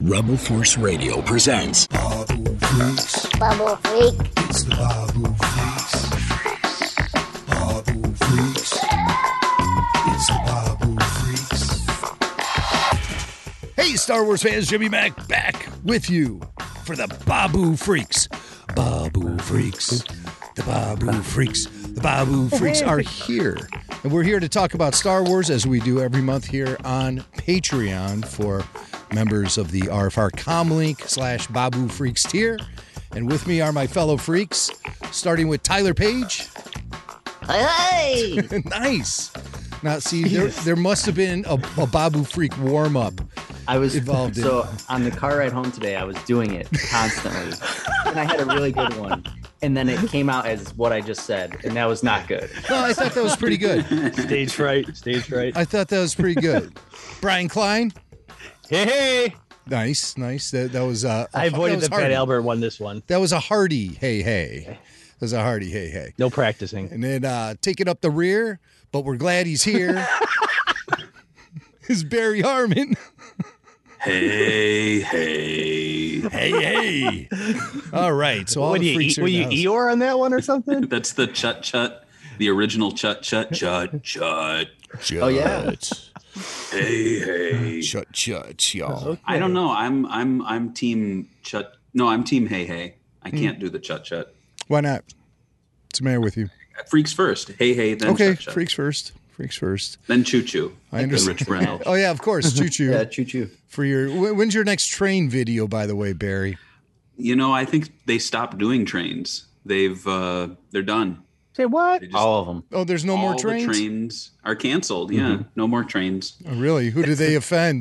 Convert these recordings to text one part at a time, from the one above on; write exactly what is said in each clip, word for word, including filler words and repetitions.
Rebel Force Radio presents Babu Freaks. Bubble Freak. It's the Babu Freaks. Babu Freaks. It's the Babu Freaks. Hey, Star Wars fans, Jimmy Mac back with you for the Babu Freaks. Babu Freaks. The Babu Freaks. The Babu Freaks are here. And we're here to talk about Star Wars as we do every month here on Patreon for members of the R F R Comlink slash Babu Freaks tier. And with me are my fellow freaks, starting with Tyler Page. Hey, hey! Nice. Now, see, there, there must have been a, a Babu Freak warm-up. I was involved so in. on the car ride home today. I was doing it constantly, and I had a really good one. And then it came out as what I just said, and that was not good. No, I thought that was pretty good. Stage fright, stage fright. I thought that was pretty good. Brian Klein. Hey, hey! Nice, nice. That that was. Uh, I avoided the Pat hearty. Albert one. This one. That was a hearty. Hey, hey. That was a hearty. Hey, hey. No practicing. And then uh, taking up the rear, but we're glad he's here. Is Barry Harmon. Hey, hey. Hey, hey. All right. So all What the do you, freaks e- are were in the you house. Eeyore on that one or something? That's the chut chut, the original chut chut chut chut. Oh yeah, Hey, hey. Chut, chut, y'all. I don't know. I'm I'm I'm team chut. No, I'm team hey hey. I can't do the chut chut. Why not? What's the matter with you? Freaks first. Hey hey. Then Okay, chut chut. freaks first. Freaks first. Then choo choo. I understand. Rich Brennell. Oh, yeah, of course. Choo choo. yeah, choo choo. For your, wh- when's your next train video, by the way, Barry? You know, I think they stopped doing trains. They've uh they're done. Say what? They just- All of them. Oh, there's no all more the trains? trains are canceled. Yeah, no more trains. Oh, really? Who do they offend?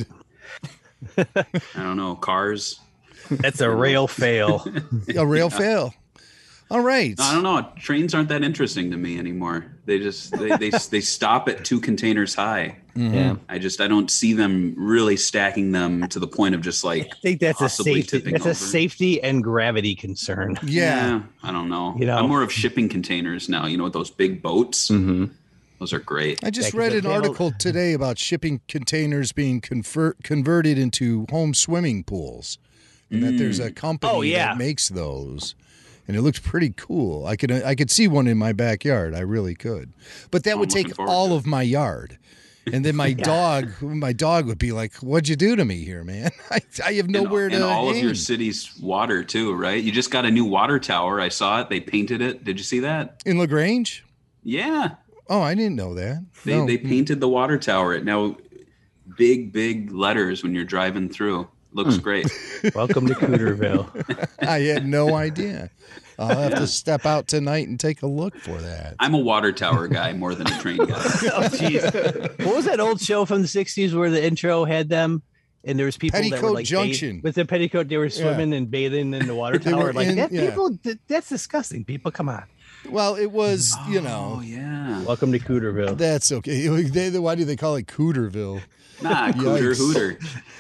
I don't know. Cars. That's a rail fail. A rail fail. All right. I don't know. Trains aren't that interesting to me anymore. They just they they, they stop at two containers high. Yeah, I just I don't see them really stacking them to the point of just like I think that's a possibly safety. tipping That's a over. safety and gravity concern. Yeah. I don't know. You know. I'm more of shipping containers now. You know, with those big boats. mm-hmm. Those are great. I just Yeah, 'cause read they- an they have a- article today about shipping containers being convert, converted into home swimming pools, and that there's a company Oh, yeah. that makes those, and it looks pretty cool. I could I could see one in my backyard. I really could, but that I'm would looking take forward all to it. of my yard, and then my dog my dog would be like, "What'd you do to me here, man? I, I have And- nowhere and, to all hang." of your city's water too, right? You just got a new water tower. I saw it. They painted it. Did you see that? In LaGrange. Yeah. Oh, I didn't know that. They No. they painted the water tower. It now big big letters when you're driving through. Looks great. Welcome to Cooterville. I had no idea. I'll have to step out tonight and take a look for that. I'm a water tower guy more than a train guy. Oh, jeez. What was that old show from the sixties where the intro had them? And there was people that were Petticoat like Junction. bath- with their petticoat, they were swimming and bathing in the water They tower. were Like in- that, yeah. people. th- That's disgusting. People, come on. Well, it was, you know, Oh yeah. Welcome to Cooterville. that's okay. They, why do they call it Cooterville? Nah, cooter Yikes. hooter.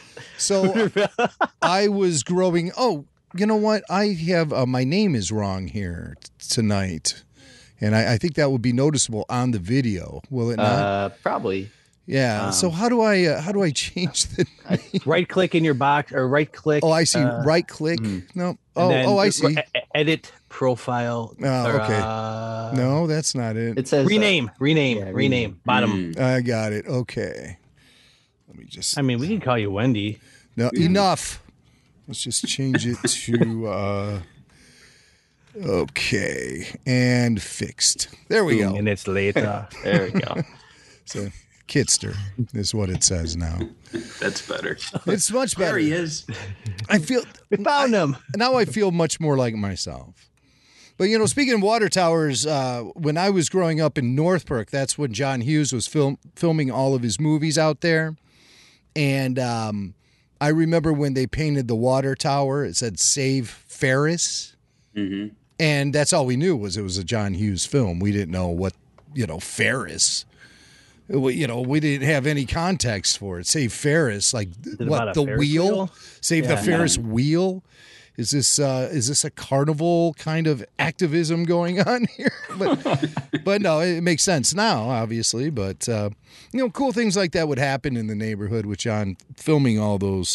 So I was growing. Oh, you know what? I have uh, my name is wrong here t- tonight, and I, I think that would be noticeable on the video. Will it not? uh, probably. yeah. so how do I uh, how do I change the? Right click in your box or right click. Oh, I see. uh, right click. No. and Oh, then oh, I re- see. e- Edit profile. Oh, or, okay. uh, No, that's not it. It says uh, rename, rename, Yeah, rename. rename. Bottom. I got it. Okay. Let me just. I mean, we can call you Wendy. No, enough. Let's just change it to uh okay, and fixed. There we Two go. minutes later. There we go. So Kitster is what it says now. That's better. It's much There better. he is. I feel We found him. now I feel much more like myself. But you know, speaking of water towers, uh, when I was growing up in Northbrook, that's when John Hughes was film, filming all of his movies out there. And um, I remember when they painted the water tower, it said "Save Ferris," Mm-hmm. and that's all we knew was it was a John Hughes film. We didn't know what you know Ferris. We, you know, we didn't have any context for it. Save Ferris, like it what about a the Ferris wheel? wheel? Save the Yeah. Ferris wheel. Is this uh, is this a carnival kind of activism going on here? But but no, it makes sense now, obviously. But uh, you know, cool things like that would happen in the neighborhood with John filming all those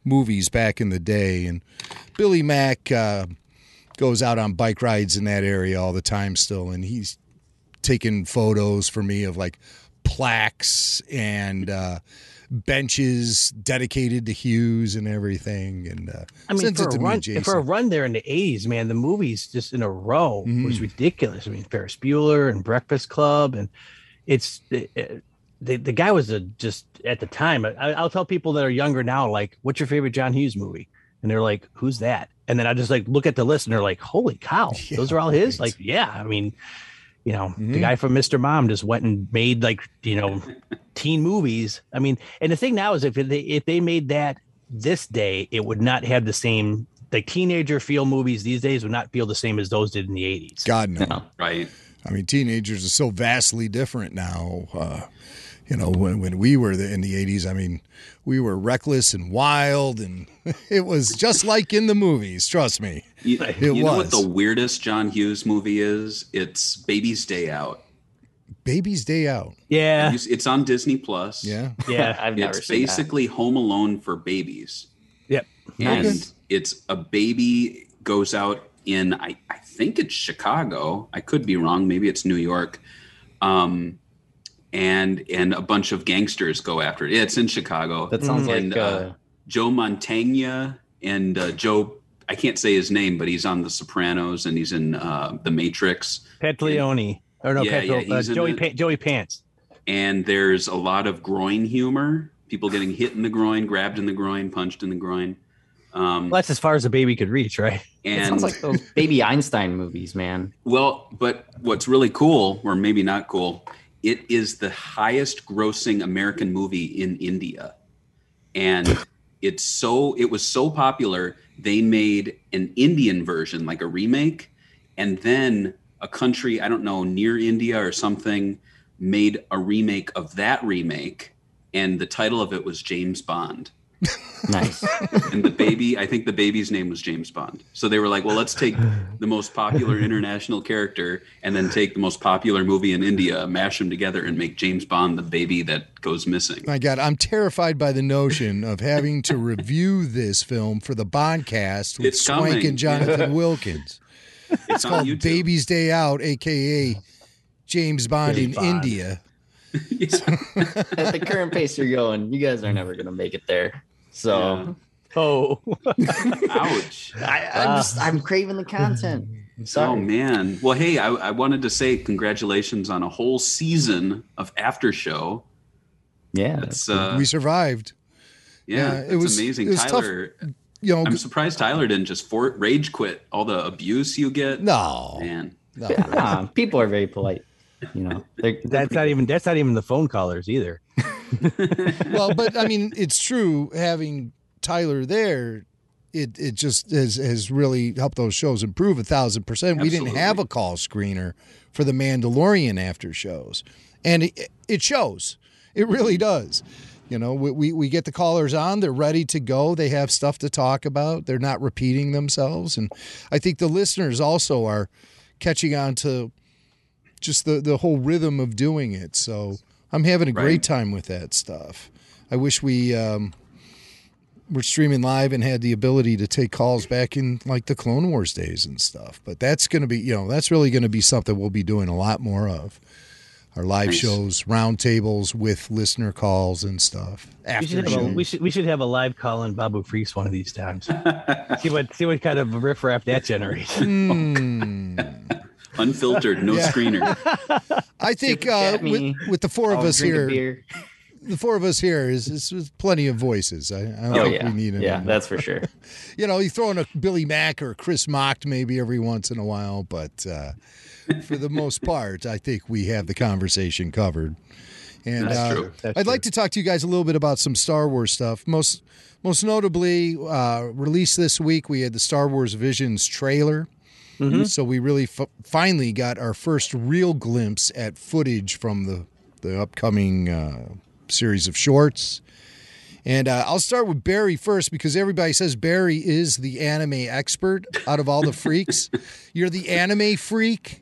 movies back in the day. And Billy Mack uh, goes out on bike rides in that area all the time still, and he's taking photos for me of like plaques and uh, benches dedicated to Hughes and everything. And uh, I mean, sends for it a, to run, me, Jason. for a run there in the eighties, man, the movies just in a row Mhm. was ridiculous. I mean, Ferris Bueller and Breakfast Club, and it's it, the the guy was a just at the time. I, I'll tell people that are younger now, like, "What's your favorite John Hughes movie?" And they're like, "Who's that?" And then I just like look at the list, and they're like, "Holy cow, Yeah, those are all his!" right. Like, yeah, I mean, you know, Mhm. the guy from Mister Mom just went and made like you know, teen movies. I mean, and the thing now is if they if they made that this day, it would not have the same like teenager feel. Movies these days would not feel the same as those did in the eighties. God, no. No. Right. I mean, teenagers are so vastly different now. Uh, you know, when, when we were the, in the eighties, I mean, we were reckless and wild, and it was just like in the movies. Trust me. You, It you know was. what the weirdest John Hughes movie is? It's Baby's Day Out. Baby's Day Out. Yeah, It's on Disney Plus. Yeah. yeah, I've never It's seen basically Home Alone for babies. yep. And Nice. it's a baby goes out in, I, I think it's Chicago. I could be wrong. Maybe it's New York. Um, and and a bunch of gangsters go after it. Yeah, it's in Chicago. That sounds And, like uh, Joe Mantegna and uh, Joe, I can't say his name, but he's on The Sopranos and he's in uh, The Matrix. Pat Leone or no, Yeah, Pat, yeah, uh, he's in Joey it. pa- Joey Pants. And there's a lot of groin humor. People getting hit in the groin, grabbed in the groin, punched in the groin. Um, Well, that's as far as a baby could reach, right? it and sounds like those Baby Einstein movies, man. well, but what's really cool, or maybe not cool, it is the highest grossing American movie in India. And it's so it was so popular, they made an Indian version, like a remake, and then a country, I don't know, near India or something, made a remake of that remake, and the title of it was James Bond. Nice. And the baby, I think the baby's name was James Bond. So they were like, well, let's take the most popular international character and then take the most popular movie in India, mash them together, and make James Bond the baby that goes missing. My God, I'm terrified by the notion of having to review this film for the Bondcast with It's Swank coming. and Jonathan Wilkins. It's on Called YouTube. Baby's Day Out, a k a. James Bond James in Bond. India. At the current pace you're going, you guys are never gonna make it there. So Oh, Ouch. I, I'm just I'm craving the content. I'm Oh, sorry. man. Well, hey, I, I wanted to say congratulations on a whole season of After Show. Yeah. That's uh, we survived. yeah, yeah, it's it was- amazing. it was tough. Tyler, You know, I'm surprised Tyler didn't just for, rage quit all the abuse you get. no. Man. no. Nah, people are very polite. You know, They're- that's not even that's not even the phone callers either. Well, but I mean, it's true. Having Tyler there, it it just has, has really helped those shows improve a thousand percent. We didn't Absolutely. have a call screener for the Mandalorian after shows, and it, it shows. It really does. You know, we, we we get the callers on; they're ready to go. They have stuff to talk about. They're not repeating themselves, and I think the listeners also are catching on to just the the whole rhythm of doing it. So I'm having a great Right. time with that stuff. I wish we um, were streaming live and had the ability to take calls back in like the Clone Wars days and stuff. But that's going to be, you know, that's really going to be something we'll be doing a lot more of. Our live Nice. shows, roundtables with listener calls and stuff. We After should, have a, show. we should we should have a live call in Babu Freaks one of these times. see what see what kind of riffraff that generates. Hmm. Unfiltered, no Yeah. screener. I think Super uh, chat with, me. with the four of I'll us drink a here, beer. the four of us here is, is, is plenty of voices. I, I don't Oh think yeah, we need any yeah, more. that's for sure. You know, you throw in a Billy Mack or a Chris Mocked maybe every once in a while, but uh, for the most part, I think we have the conversation covered. And That's uh, true. That's I'd true. like to talk to you guys a little bit about some Star Wars stuff. Most most notably, uh, released this week, we had the Star Wars Visions trailer. So we really f- finally got our first real glimpse at footage from the, the upcoming uh, series of shorts. And uh, I'll start with Barry first because everybody says Barry is the anime expert out of all the freaks. You're the anime freak.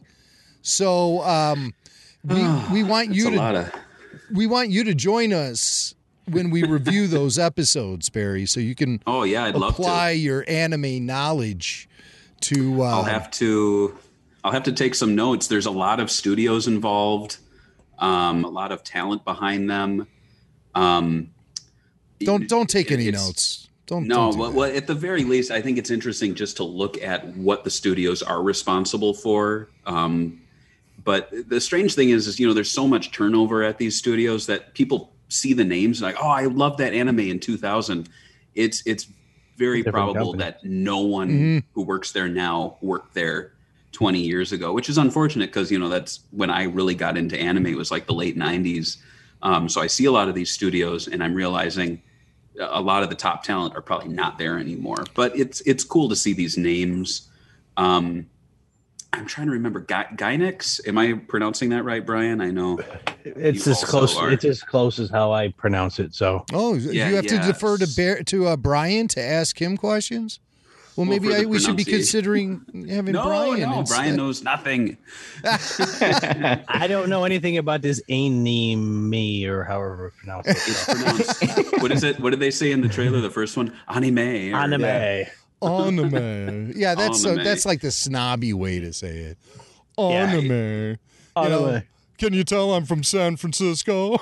So um, we, we want It's you a to lot of we want you to join us when we review those episodes, Barry, so you can Oh yeah, I'd love apply to. your anime knowledge to. Uh, I'll have to. I'll have to take some notes. There's a lot of studios involved, um, a lot of talent behind them. Um, don't don't take any it's- notes. Don't No, don't do well, that. well, at the very least, I think it's interesting just to look at what the studios are responsible for. Um, but the strange thing is, is, you know, there's so much turnover at these studios that people see the names like, oh, I love that anime in two thousand. It's it's very Different probable company. that no one Mm-hmm. who works there now worked there twenty years ago, which is unfortunate because, you know, that's when I really got into anime. It was like the late nineties. Um, so I see a lot of these studios and I'm realizing a lot of the top talent are probably not there anymore, but it's it's cool to see these names. Um, I'm trying to remember Gy- Gynex. Am I pronouncing that right, Brian? I know. It's You as also close. are. It's as close as how I pronounce it. So Oh, Yeah, you have to yeah. defer to Bear, to uh, Brian to ask him questions. Well, Well, maybe for the I, we should be pronunciation. considering having No, Brian. no, instead. Brian knows nothing. I don't know anything about this anime or however it's pronounced. It, It's so. pronounced. What is it? What did they say in the trailer? The first one, anime. or- Anime. Yeah. Anime. Yeah, that's so, Anime. that's like the snobby way to say it. Yeah. Anime. You know, Anime. can you tell I'm from San Francisco?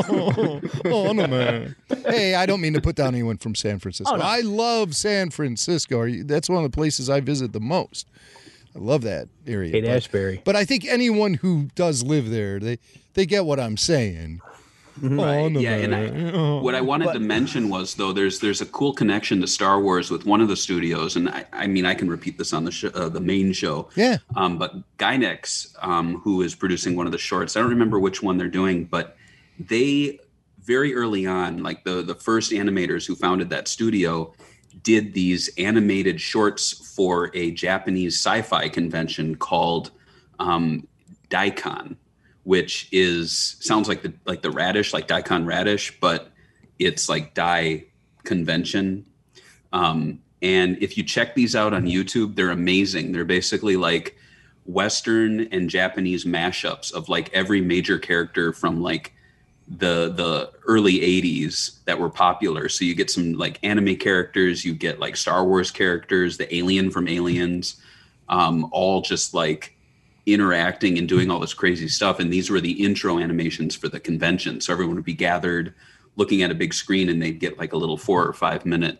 Anime. Hey, I don't mean to put down anyone from San Francisco. Oh, no. I love San Francisco. Are you- That's one of the places I visit the most. I love that area. Kate but, Ashbury. but I think anyone who does live there, they they get what I'm saying. Right. Anime. Yeah, and I, Oh. what I wanted But- to mention was though there's there's a cool connection to Star Wars with one of the studios, and I, I mean I can repeat this on the show, uh, the main show. Yeah. Um, but Gynex, um, who is producing one of the shorts, I don't remember which one they're doing, but they very early on, like the the first animators who founded that studio, did these animated shorts for a Japanese sci-fi convention called um, Daikon, which is sounds like the like the radish, like daikon radish, but it's like Dai convention. Um, and if you check these out on YouTube, they're amazing. They're basically like Western and Japanese mashups of like every major character from like the the early eighties that were popular. So you get some like anime characters, you get like Star Wars characters, the alien from Aliens, um, all just like interacting and doing all this crazy stuff. And these were the intro animations for the convention. So everyone would be gathered looking at a big screen and they'd get like a little four or five minute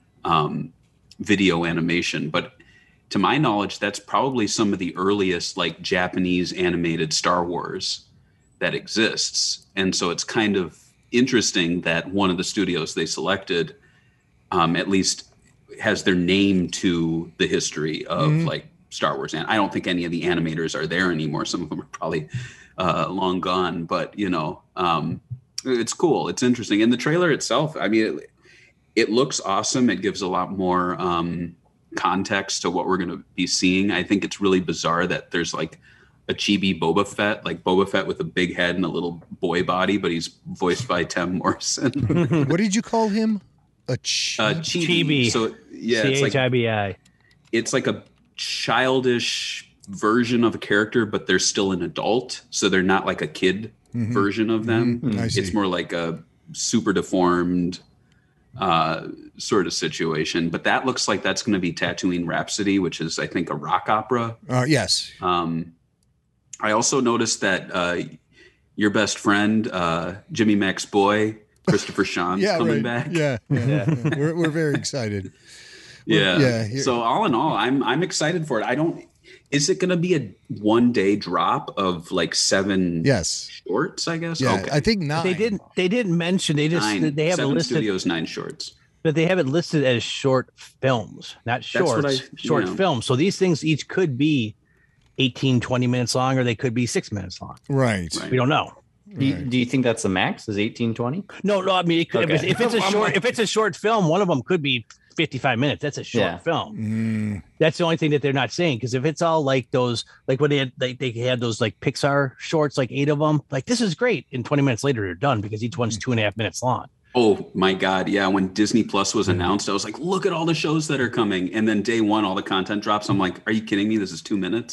um, video animation. But to my knowledge, that's probably some of the earliest like Japanese animated Star Wars that exists. And so it's kind of interesting that one of the studios they selected um, at least has their name to the history of Mhm. like Star Wars. And I don't think any of the animators are there anymore. Some of them are probably uh, long gone, but you know, um, it's cool. It's interesting. And the trailer itself, I mean, it, it looks awesome. It gives a lot more um, context to what we're going to be seeing. I think it's really bizarre that there's like a chibi Boba Fett, like Boba Fett with a big head and a little boy body, but he's voiced by Tim Morrison. What did you call him? A ch- uh, chibi. Chibi. So yeah, it's C H like I B I. it's like a childish version of a character, but they're still an adult, so they're not like a kid Mhm. version of them. Mhm. I see. It's more like a super deformed uh, sort of situation. But that looks like that's going to be Tatooine Rhapsody, which is I think a rock opera. Uh, yes. Um, I also noticed that uh, your best friend, uh, Jimmy Mac's boy, Christopher Sean's Yeah, coming right. back. Yeah, yeah. yeah. We're we're very excited. Yeah. yeah, here- So all in all, I'm I'm excited for it. I don't. Is it going to be a one day drop of like seven Yes. shorts? I guess. Yeah, Okay. I think nine. They didn't. They didn't mention. They just. Nine, they have it seven listed. studios, nine shorts. But they have it listed as short films, not what shorts. I- short yeah. films. So these things each could be eighteen, twenty minutes long, or they could be six minutes long. Right. Right. We don't know. Do you, do you think that's the max? Is eighteen twenty? No, no. I mean, it could, if, it's, Okay. if it's a I'm short, like- if it's a short film, one of them could be fifty-five minutes. That's a short Yeah. film. Mm, That's the only thing that they're not saying. Because if it's all like those, like when they had, like they had those like Pixar shorts, like eight of them, like this is great. And twenty minutes later, they're done because each one's two and a half minutes long. Oh my God. Yeah. When Disney Plus was announced, I was like, look at all the shows that are coming. And then day one, all the content drops. I'm like, are you kidding me? This is two minutes.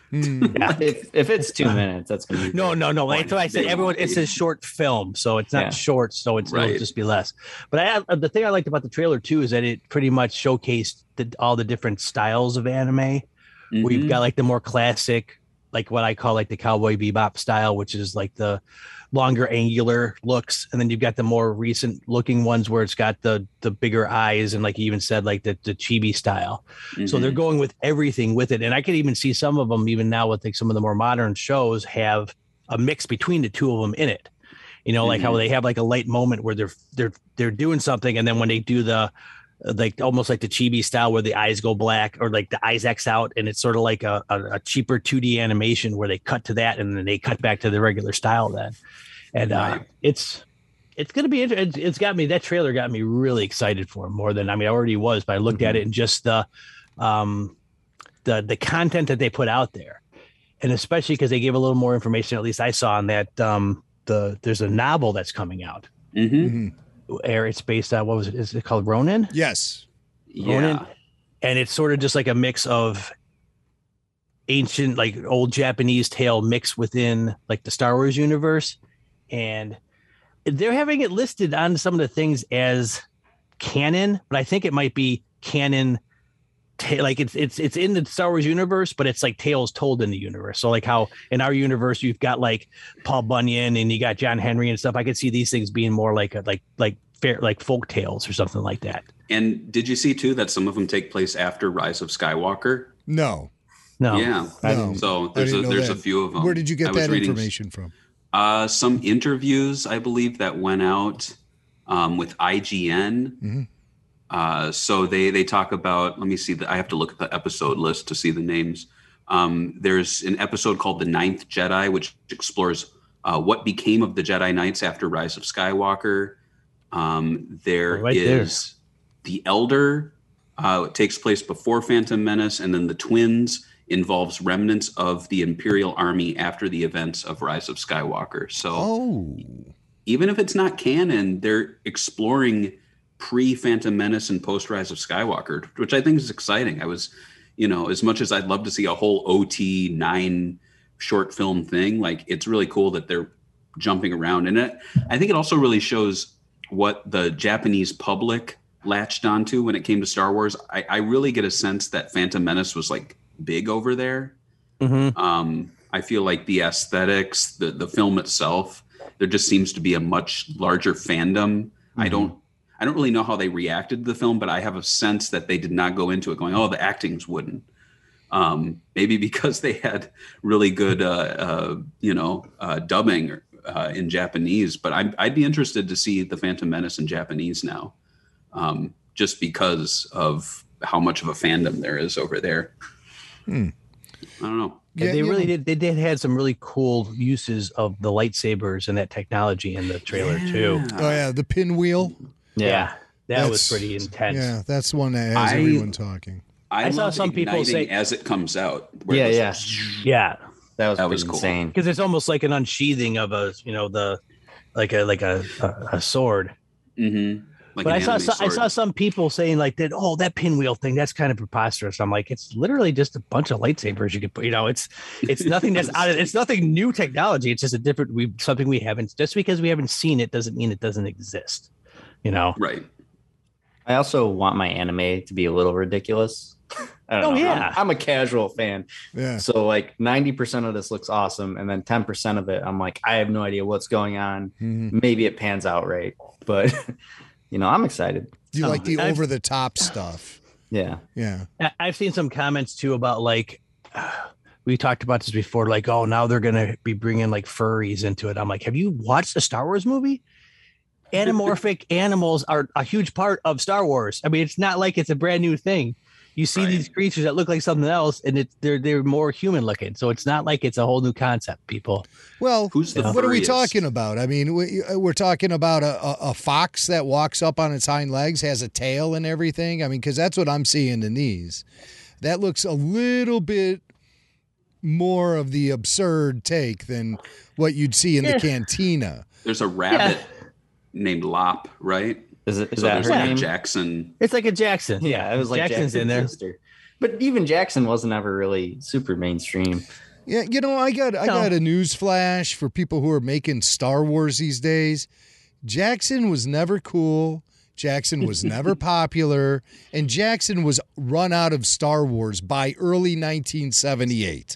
Yeah. If, if it's two minutes, that's gonna be No, great. no, no. That's what I said. They Everyone, won't it's be. a short film, so it's not Yeah. short, so it's it'll Right. just be less. But I uh, the thing I liked about the trailer too is that it pretty much showcased the, all the different styles of anime. Where you've Mhm. got like the more classic, like what I call like the Cowboy Bebop style, which is like the longer angular looks, and then you've got the more recent looking ones where it's got the the bigger eyes and like you even said like the the chibi style. So they're Mhm. going with everything with it, and I could even see some of them even now with like some of the more modern shows have a mix between the two of them in it. You know, like how Mhm. they have like a light moment where they're they're they're doing something, and then when they do the like almost like the chibi style where the eyes go black or like the eyes X out, and it's sort of like a, a, a cheaper two D animation where they cut to that and then they cut back to the regular style then. And uh, Right. it's it's gonna be interesting. It's, it's got me, that trailer got me really excited for it more than I mean I already was, but I looked at it and just the um the the content that they put out there, and especially because they gave a little more information, at least I saw on that um the there's a novel that's coming out. Mhm. Mhm. Where it's based on, what was it? Is it called Ronin? Yes. Yeah. And it's sort of just like a mix of ancient, like old Japanese tale mixed within like the Star Wars universe. And they're having it listed on some of the things as canon, but I think it might be canon. Ta- like it's it's it's in the Star Wars universe, but it's like tales told in the universe. So like how in our universe you've got like Paul Bunyan and you got John Henry and stuff. I could see these things being more like a, like like fair like folk tales or something like that. And did you see too that some of them take place after Rise of Skywalker? No. No, Yeah. I No. didn't- So I there's a didn't know there's that. a few of them. Where did you I get was that reading information from? Uh, some interviews, I believe, that went out um, with I G N. Mhm. Uh, so they they talk about. Let me see. The, I have to look at the episode list to see the names. Um, there's an episode called "The Ninth Jedi," which explores uh, what became of the Jedi Knights after Rise of Skywalker. Um, there Oh, right there. is the Elder. Uh, it takes place before Phantom Menace, and then the Twins involves remnants of the Imperial Army after the events of Rise of Skywalker. So Oh. even if it's not canon, they're exploring pre-Phantom Menace and post-Rise of Skywalker, which I think is exciting. I was, you know, as much as I'd love to see a whole O T nine short film thing, like it's really cool that they're jumping around. And it, I think it also really shows what the Japanese public latched onto when it came to Star Wars. I, I really get a sense that Phantom Menace was like big over there. Mhm. Um, I feel like the aesthetics, the the film itself, there just seems to be a much larger fandom. I don't I don't really know how they reacted to the film, but I have a sense that they did not go into it going, "Oh, the acting's wooden." Um, maybe because they had really good, uh, uh, you know, uh, dubbing uh, in Japanese. But I'm, I'd be interested to see the Phantom Menace in Japanese now, um, just because of how much of a fandom there is over there. Hmm. I don't know. Yeah, Yeah, they you really know- did. They did had some really cool uses of the lightsabers and that technology in the trailer too. Oh yeah, the pinwheel. Yeah, that was That's- pretty intense. Yeah, that's one that has I- everyone talking. I, I saw love some people igniting say- as it comes out. where Yeah, it yeah. goes, Yeah, That was, That was pretty cool. insane. because it's almost like an unsheathing of a, you know, the like a like a a, a sword. Mhm. Like But an I saw anime so, I sword. saw some people saying like that. Oh, that pinwheel thing, that's kind of preposterous. I'm like, it's literally just a bunch of lightsabers you could put. You know, it's it's nothing that's out of it's nothing new technology. It's just a different we something we haven't. Just because we haven't seen it doesn't mean it doesn't exist. You know. Right. I also want my anime to be a little ridiculous. I don't Oh, know. yeah. I'm, I'm a casual fan. Yeah. So like ninety percent of this looks awesome. And then ten percent of it, I'm like, I have no idea what's going on. Mhm. Maybe it pans out right. But, you know, I'm excited. Do you like the I've- over the top stuff? Yeah. Yeah. I- I've seen some comments too about like we talked about this before, like, oh, now they're gonna be bringing like furries into it. I'm like, have you watched the Star Wars movie? Anamorphic animals are a huge part of Star Wars. I mean, it's not like it's a brand new thing. You see Right. these creatures that look like something else, and it's they're they're more human looking. So it's not like it's a whole new concept, people. Well, Who's the what are we furriest? talking about? I mean, we, we're talking about a, a, a fox that walks up on its hind legs, has a tail and everything. I mean, because that's what I'm seeing in these. That looks a little bit more of the absurd take than what you'd see in the Yeah. cantina. There's a rabbit named Lop, right? Is it is so that there's her that name? Jackson. It's like a Jackson. Yeah, it was like Jackson's Jackson's in there. sister. But even Jackson wasn't ever really super mainstream. Yeah, you know, I got I No. got a news flash for people who are making Star Wars these days. Jackson was never cool. Jackson was never popular, and Jackson was run out of Star Wars by early nineteen seventy-eight.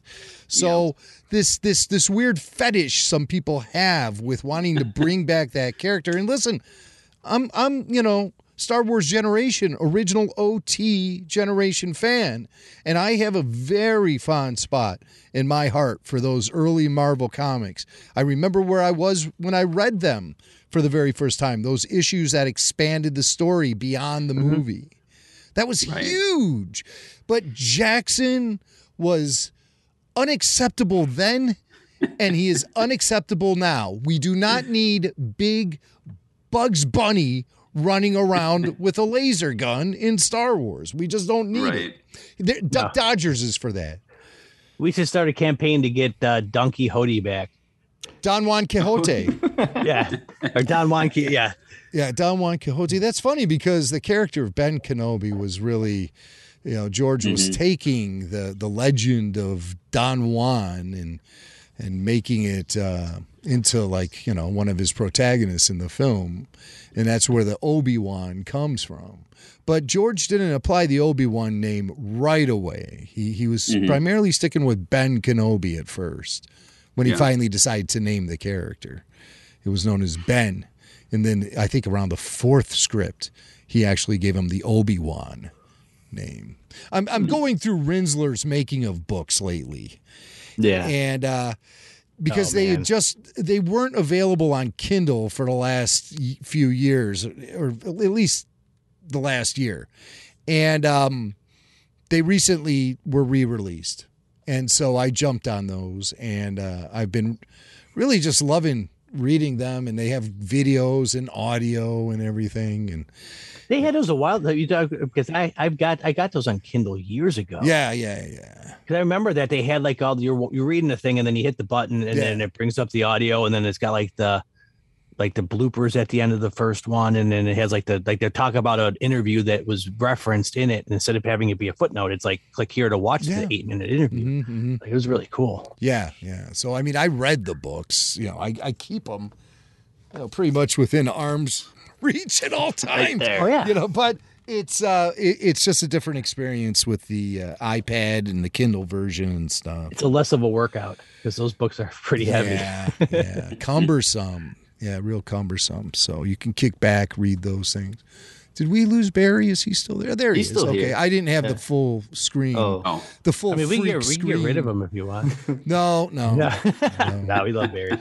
So this this this weird fetish some people have with wanting to bring back that character. And listen, I'm I'm you know Star Wars generation, original O T generation fan, and I have a very fond spot in my heart for those early Marvel comics. I remember where I was when I read them for the very first time, those issues that expanded the story beyond the movie. That was Right. huge. But Jackson was unacceptable then, and he is unacceptable now. We do not need big Bugs Bunny running around with a laser gun in Star Wars. We just don't need Right. it. There- Duck Dodgers is for that. We should start a campaign to get uh, Donkey Hody back. Don Juan Quixote. Yeah, or Don Juan. Ki- Yeah, Yeah, Don Juan Quixote. That's funny because the character of Ben Kenobi was really, you know, George was taking the the legend of Don Juan and and making it uh, into like, you know, one of his protagonists in the film, and that's where the Obi-Wan comes from. But George didn't apply the Obi-Wan name right away. He he was primarily sticking with Ben Kenobi at first when he Yeah. finally decided to name the character. It was known as Ben. And then I think around the fourth script, he actually gave him the Obi-Wan name. I'm I'm going through Rinsler's making of books lately. Yeah. And uh, because Oh, they man. had just they weren't available on Kindle for the last y- few years, or at least the last year. And um, they recently were re-released. And so I jumped on those, and uh, I've been really just loving reading them, and they have videos and audio and everything. And they had those a while that you talk because I I've got I got those on Kindle years ago. yeah, yeah, yeah. Because I remember that they had like all the, you're you're reading the thing and then you hit the button and Yeah. then it brings up the audio and then it's got like the like the bloopers at the end of the first one and then it has like the like they talk about an interview that was referenced in it, and instead of having it be a footnote, it's like click here to watch Yeah. the eight minute interview. Mhm, mhm. Like, it was really cool. Yeah, yeah. So I mean, I read the books. You know, I, I keep them, you know, pretty much within arm's reach at all times. there. Oh, yeah. You know, but it's uh, it, it's just a different experience with the uh, iPad and the Kindle version and stuff. It's a less of a workout because those books are pretty heavy. Yeah, yeah, cumbersome. Yeah, real cumbersome. So you can kick back, read those things. Did we lose Barry? Is he still there? There he He's is. still Okay, here. I didn't have the Yeah. full screen. Oh. Oh, The full. I mean, we can, freak get, we can get rid of screen. them if you want. No, no. Yeah. no, we love Barry.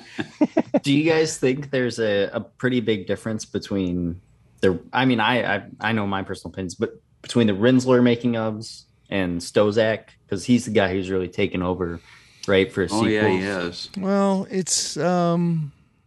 Do you guys think there's a, a pretty big difference between the? I mean, I, I I know my personal opinions, but between the Rinsler making ofs and Stozak, because he's the guy who's really taken over, right, for oh sequels. yeah, he is. Well, it's um,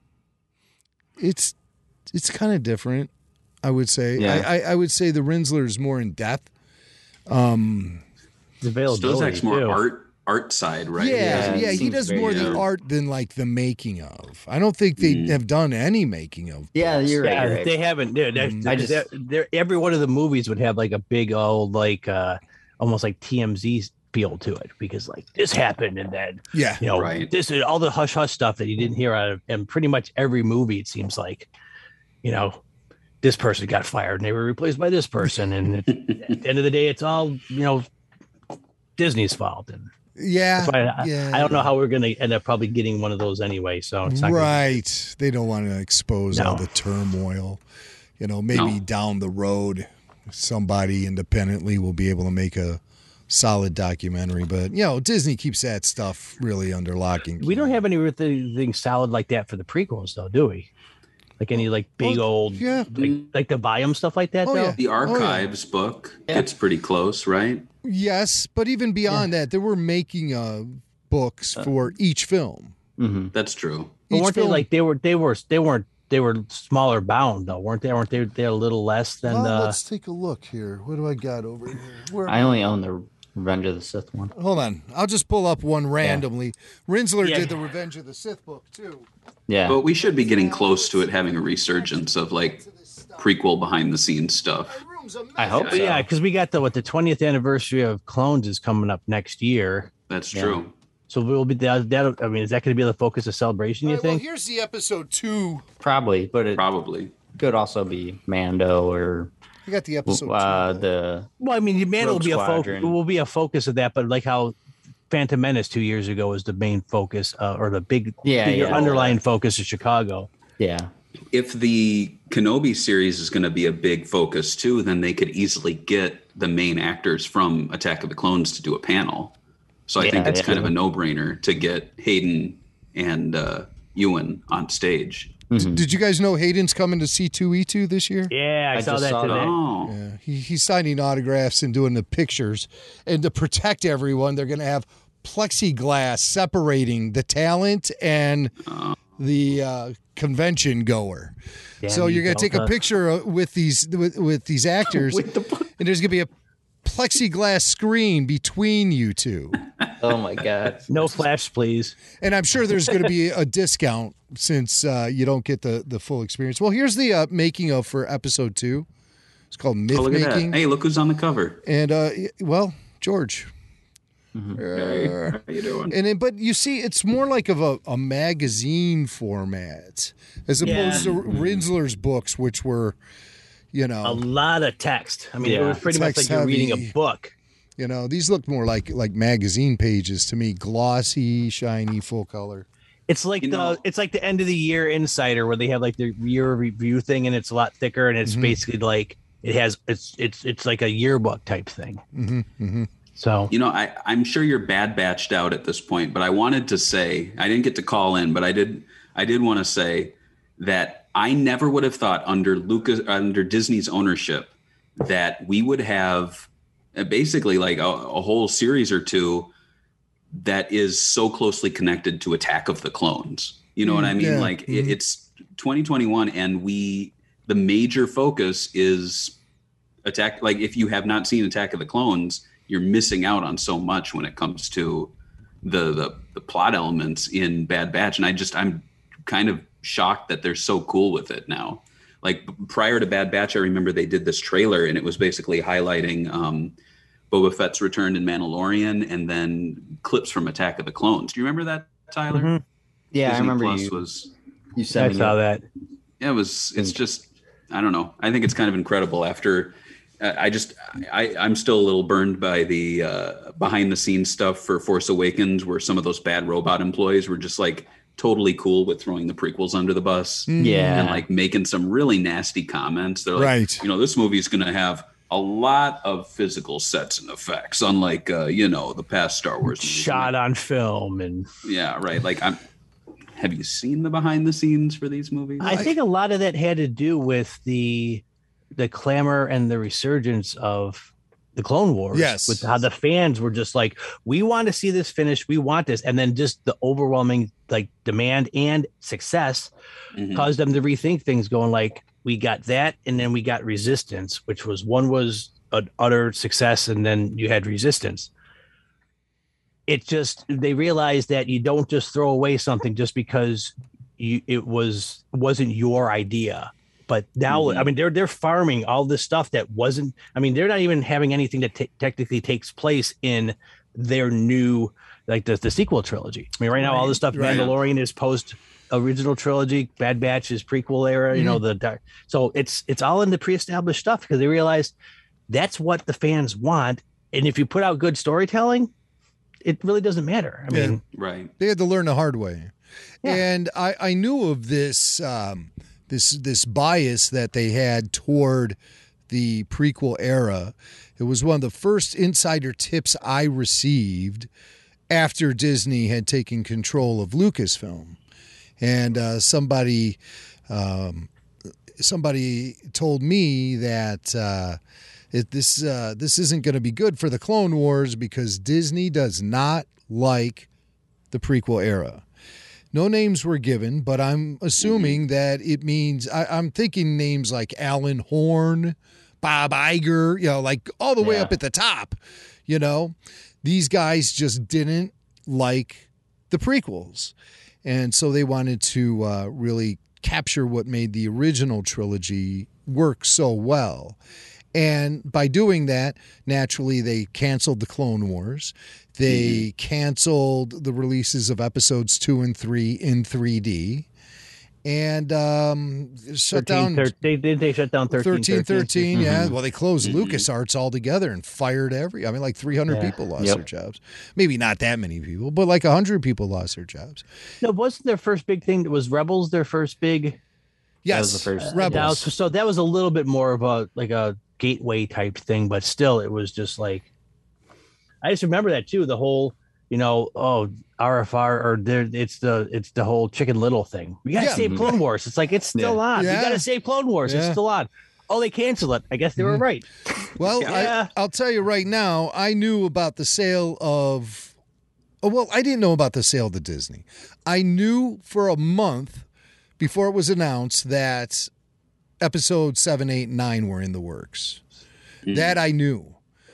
it's it's kind of different, I would say. Yeah. I, I I would say the Rinsler is more in depth. Um, The availability Stozak's more too. art art side, right? yeah, Yeah, yeah, it he seems does very more the good. art than like the making of. I don't think they Mm. have done any making of. Yeah, books. you're right. Yeah, you're right. they haven't. They're, they're, Mm. I they're, just- they're- every one of the movies would have like a big old like uh almost like T M Z feel to it because like this happened and then Yeah, you know Right. this is all the hush hush stuff that you didn't hear out of, and pretty much every movie it seems like, you know, this person got fired and they were replaced by this person, and it, at the end of the day, it's all, you know, Disney's fault. And yeah, that's why I, yeah. I don't know how we're gonna end up probably getting one of those anyway. So it's not gonna- Right. They don't want to expose all No. the turmoil. You know, maybe No. down the road, somebody independently will be able to make a solid documentary. But, you know, Disney keeps that stuff really under lock and key. we don't have any anything solid like that for the prequels, though, do we? Like any like big Well, old, yeah. like, like the Biome stuff like that, Oh, though. yeah. The archives book Yeah. gets pretty close, right? Yes, but even beyond that, there were making uh, books for each film. Mhm. That's true. But Each weren't film- they like they were they were they weren't they were smaller bound though, weren't they? Weren't they? They're a little less than Well, the. let's take a look here. What do I got over here? Where, I only own the Revenge of the Sith one. hold on. I'll just pull up one randomly. Rinsler Yeah. did the Revenge of the Sith book, too. Yeah. But we should be getting close to it having a resurgence of like prequel behind the scenes stuff. I hope so. Yeah, because we got the what the twentieth anniversary of Clones is coming up next year. That's Yeah. true. So we'll be that. that I mean, is that going to be the focus of celebration? You All right, well, think? here's the episode two. Probably, but it Probably. could also be Mando or We got the episode uh, two. the Well, I mean, man, will Rogue be a focus. Squadron. Will be a focus of that, but like how Phantom Menace two years ago was the main focus, uh, or the big, Yeah, bigger yeah. underlying focus of Chicago. yeah. If the Kenobi series is going to be a big focus too, then they could easily get the main actors from Attack of the Clones to do a panel. So I Yeah, think it's yeah. kind of a no-brainer to get Hayden and uh, Ewan on stage. Did you guys know Hayden's coming to C two E two this year? Yeah, I, I saw just that saw today. that. Oh, Yeah, he, he's signing autographs and doing the pictures. And to protect everyone, they're going to have plexiglass separating the talent and the uh, convention goer. Damn so you, you're going to take a Delta. picture uh, with these with, with these actors, With the and there's going to be a plexiglass screen between you two. oh my god. No flash, please. And I'm sure there's going to be a discount since uh, you don't get the, the full experience. Well, here's the uh, making of for episode two. It's called Myth oh look at Making. that. Hey, look who's on the cover. And uh, well, George. Hey, how you doing? And then, but you see, it's more like of a, a magazine format as opposed to Rinsler's books, which were, you A know, lot of text. I mean, it Yeah. was pretty much like Text you're reading heavy. a book. you know, these look more like like magazine pages to me, glossy, shiny, full color. It's like You the know- it's like the end of the year Insider where they have like their year review thing and it's a lot thicker and it's Mhm. basically like it has it's it's it's like a yearbook type thing. Mm-hmm, mm-hmm. So You know, I, I'm sure you're bad batched out at this point, but I wanted to say I didn't get to call in, but I did. I did want to say that I never would have thought under Lucas under Disney's ownership that we would have uh, basically like a, a whole series or two that is so closely connected to Attack of the Clones. You know what I mean? Yeah. Like it, Mhm. it's twenty twenty-one, and we the major focus is Attack. Like if you have not seen Attack of the Clones, you're missing out on so much when it comes to the, the the plot elements in Bad Batch. And I just I'm kind of shocked that they're so cool with it now. Like prior to Bad Batch, I remember they did this trailer and it was basically highlighting um, Boba Fett's return in Mandalorian and then clips from Attack of the Clones. Do you remember that, Tyler? Mhm. Yeah, I Disney remember Plus you. was You I sent me saw that. that. yeah, it was it's just I don't know. I think it's kind of incredible after uh, I just I I'm still a little burned by the uh, behind the scenes stuff for Force Awakens where some of those bad robot employees were just like totally cool with throwing the prequels under the bus Yeah. and like making some really nasty comments. They're like, Right. you know, this movie is going to have a lot of physical sets and effects, unlike uh, you know the past Star Wars movies. Shot on film and Yeah, right. Like I'm. Have you seen the behind the scenes for these movies? I think a lot of that had to do with the the clamor and the resurgence of the Clone Wars. Yes. With how the fans were just like, we want to see this finished, we want this, and then just the overwhelming like demand and success Mhm. caused them to rethink things, going like, we got that, and then we got Resistance, which was one was an utter success, and then you had Resistance. It just they realized that you don't just throw away something just because you it was wasn't your idea. But now, Mhm. I mean, they're they're farming all this stuff that wasn't. I mean, they're not even having anything that t- technically takes place in their new like the, the sequel trilogy. I mean, right now, all this stuff, Right. Mandalorian is post original trilogy, Bad Batch is prequel era. You know the dark. So it's it's all in the pre-established stuff because they realized that's what the fans want, and if you put out good storytelling, it really doesn't matter. I Yeah. mean, Right. They had to learn the hard way. Yeah. And I, I knew of this um, this this bias that they had toward the prequel era. It was one of the first insider tips I received after Disney had taken control of Lucasfilm. And uh, somebody um, somebody told me that uh, it, this uh, this isn't going to be good for the Clone Wars because Disney does not like the prequel era. No names were given, but I'm assuming that it means I, I'm thinking names like Alan Horn, Bob Iger, you know, like all the way Yeah. up at the top. You know, these guys just didn't like the prequels, and so they wanted to uh, really capture what made the original trilogy work so well. And by doing that, naturally, they canceled the Clone Wars. They mm-hmm. canceled the releases of episodes two and three in three D. And um, shut thirteen, down. thir- they did. They shut down thirteen. thirteen, thirteen, mm-hmm. yeah. Well, they closed mm-hmm. LucasArts altogether and fired every. I mean, like three hundred yeah. people lost Yep. their jobs. Maybe not that many people, but like one hundred people lost their jobs. No, wasn't their first big thing? Was Rebels their first big? Yes, That was the first- Rebels. That was, so that was a little bit more of a like a gateway type thing, but still, it was just like. I just remember that too. The whole, you know, oh R F R or there, it's the it's the whole Chicken Little thing. We gotta Yeah. save Clone Wars. It's like it's still Yeah. on. Yeah. We gotta save Clone Wars. Yeah. It's still on. Oh, they canceled it. I guess they were right. Well, Yeah. I, I'll tell you right now, I knew about the sale of. Oh, well, I didn't know about the sale to Disney. I knew for a month before it was announced that episode seven, eight, and nine were in the works. Mm. That I knew.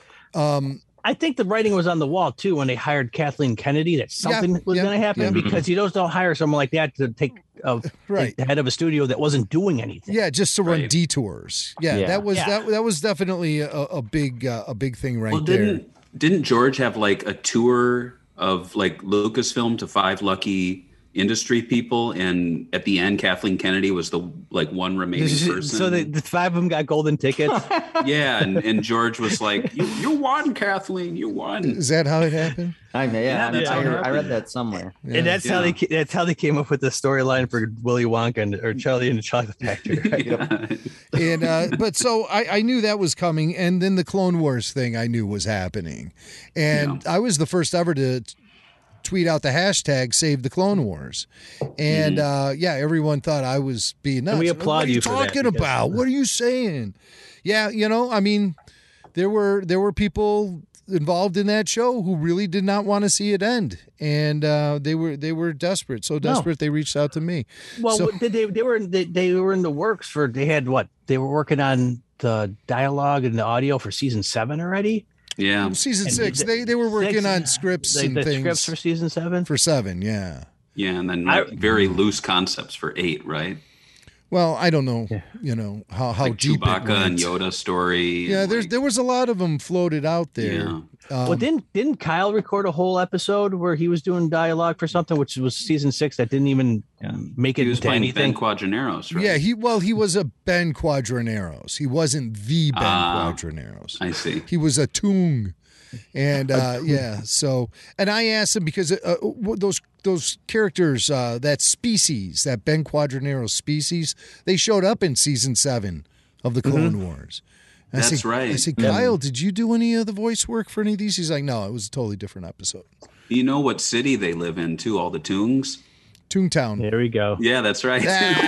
Um, I think the writing was on the wall too when they hired Kathleen Kennedy that something Yeah, was yeah, going to happen yeah. because you just don't hire someone like that to take uh, Right. the head of a studio that wasn't doing anything. yeah, just to run Right. detours. Yeah, Yeah. that was Yeah. that that was definitely a, a big uh, a big thing right Well, there. didn't didn't George have like a tour of like Lucasfilm to five lucky industry people, and at the end, Kathleen Kennedy was the like one remaining person. So the, the five of them got golden tickets. yeah, and, and George was like, "You you won, Kathleen, you won." Is that how it happened? I mean, yeah, Yeah, I, that's I, how it I read happened. that somewhere. Yeah. And that's how Yeah. they that's how they came up with the storyline for Willy Wonka and, or Charlie and the Chocolate Factory. Yeah. and uh, but so I, I knew that was coming, and then the Clone Wars thing I knew was happening, and I was the first ever to t- tweet out the hashtag Save the Clone Wars, and uh, yeah, everyone thought I was being nuts. we What applaud are you you for that, talking because- about? What are you saying? Yeah, you know, I mean, there were there were people involved in that show who really did not want to see it end, and uh, they were they were desperate, so desperate they reached out to me. Well, So- what did they they were they, they were in the works for they had what they were working on the dialogue and the audio for season seven already. yeah. Season And six, the- they they were working six- on scripts The, and the things scripts for season seven. for seven. Yeah. Yeah, and then I- like, very loose concepts for eight, right? Well, I don't know, Yeah. you know how how Like deep Chewbacca it went. and Yoda story. Yeah, and, there's like, there was a lot of them floated out there. Yeah. Um, Well, didn't didn't Kyle record a whole episode where he was doing dialogue for something, which was season six that didn't even make it he was into playing anything? Ben Quadraneros, right? Yeah, he well he was a Ben Quadraneros. He wasn't the Ben Ah. Quadraneros. I see. He was a Toong. And uh, yeah, so and I asked him because uh, w- those those characters, uh, that species, that Ben Quadranero species, they showed up in season seven of the Clone Wars. And I That's said, right. I said, Kyle, did you do any of the voice work for any of these? He's like, no, it was a totally different episode. You know what city they live in too? All the Toongs. Toontown. There we go. Yeah, that's right.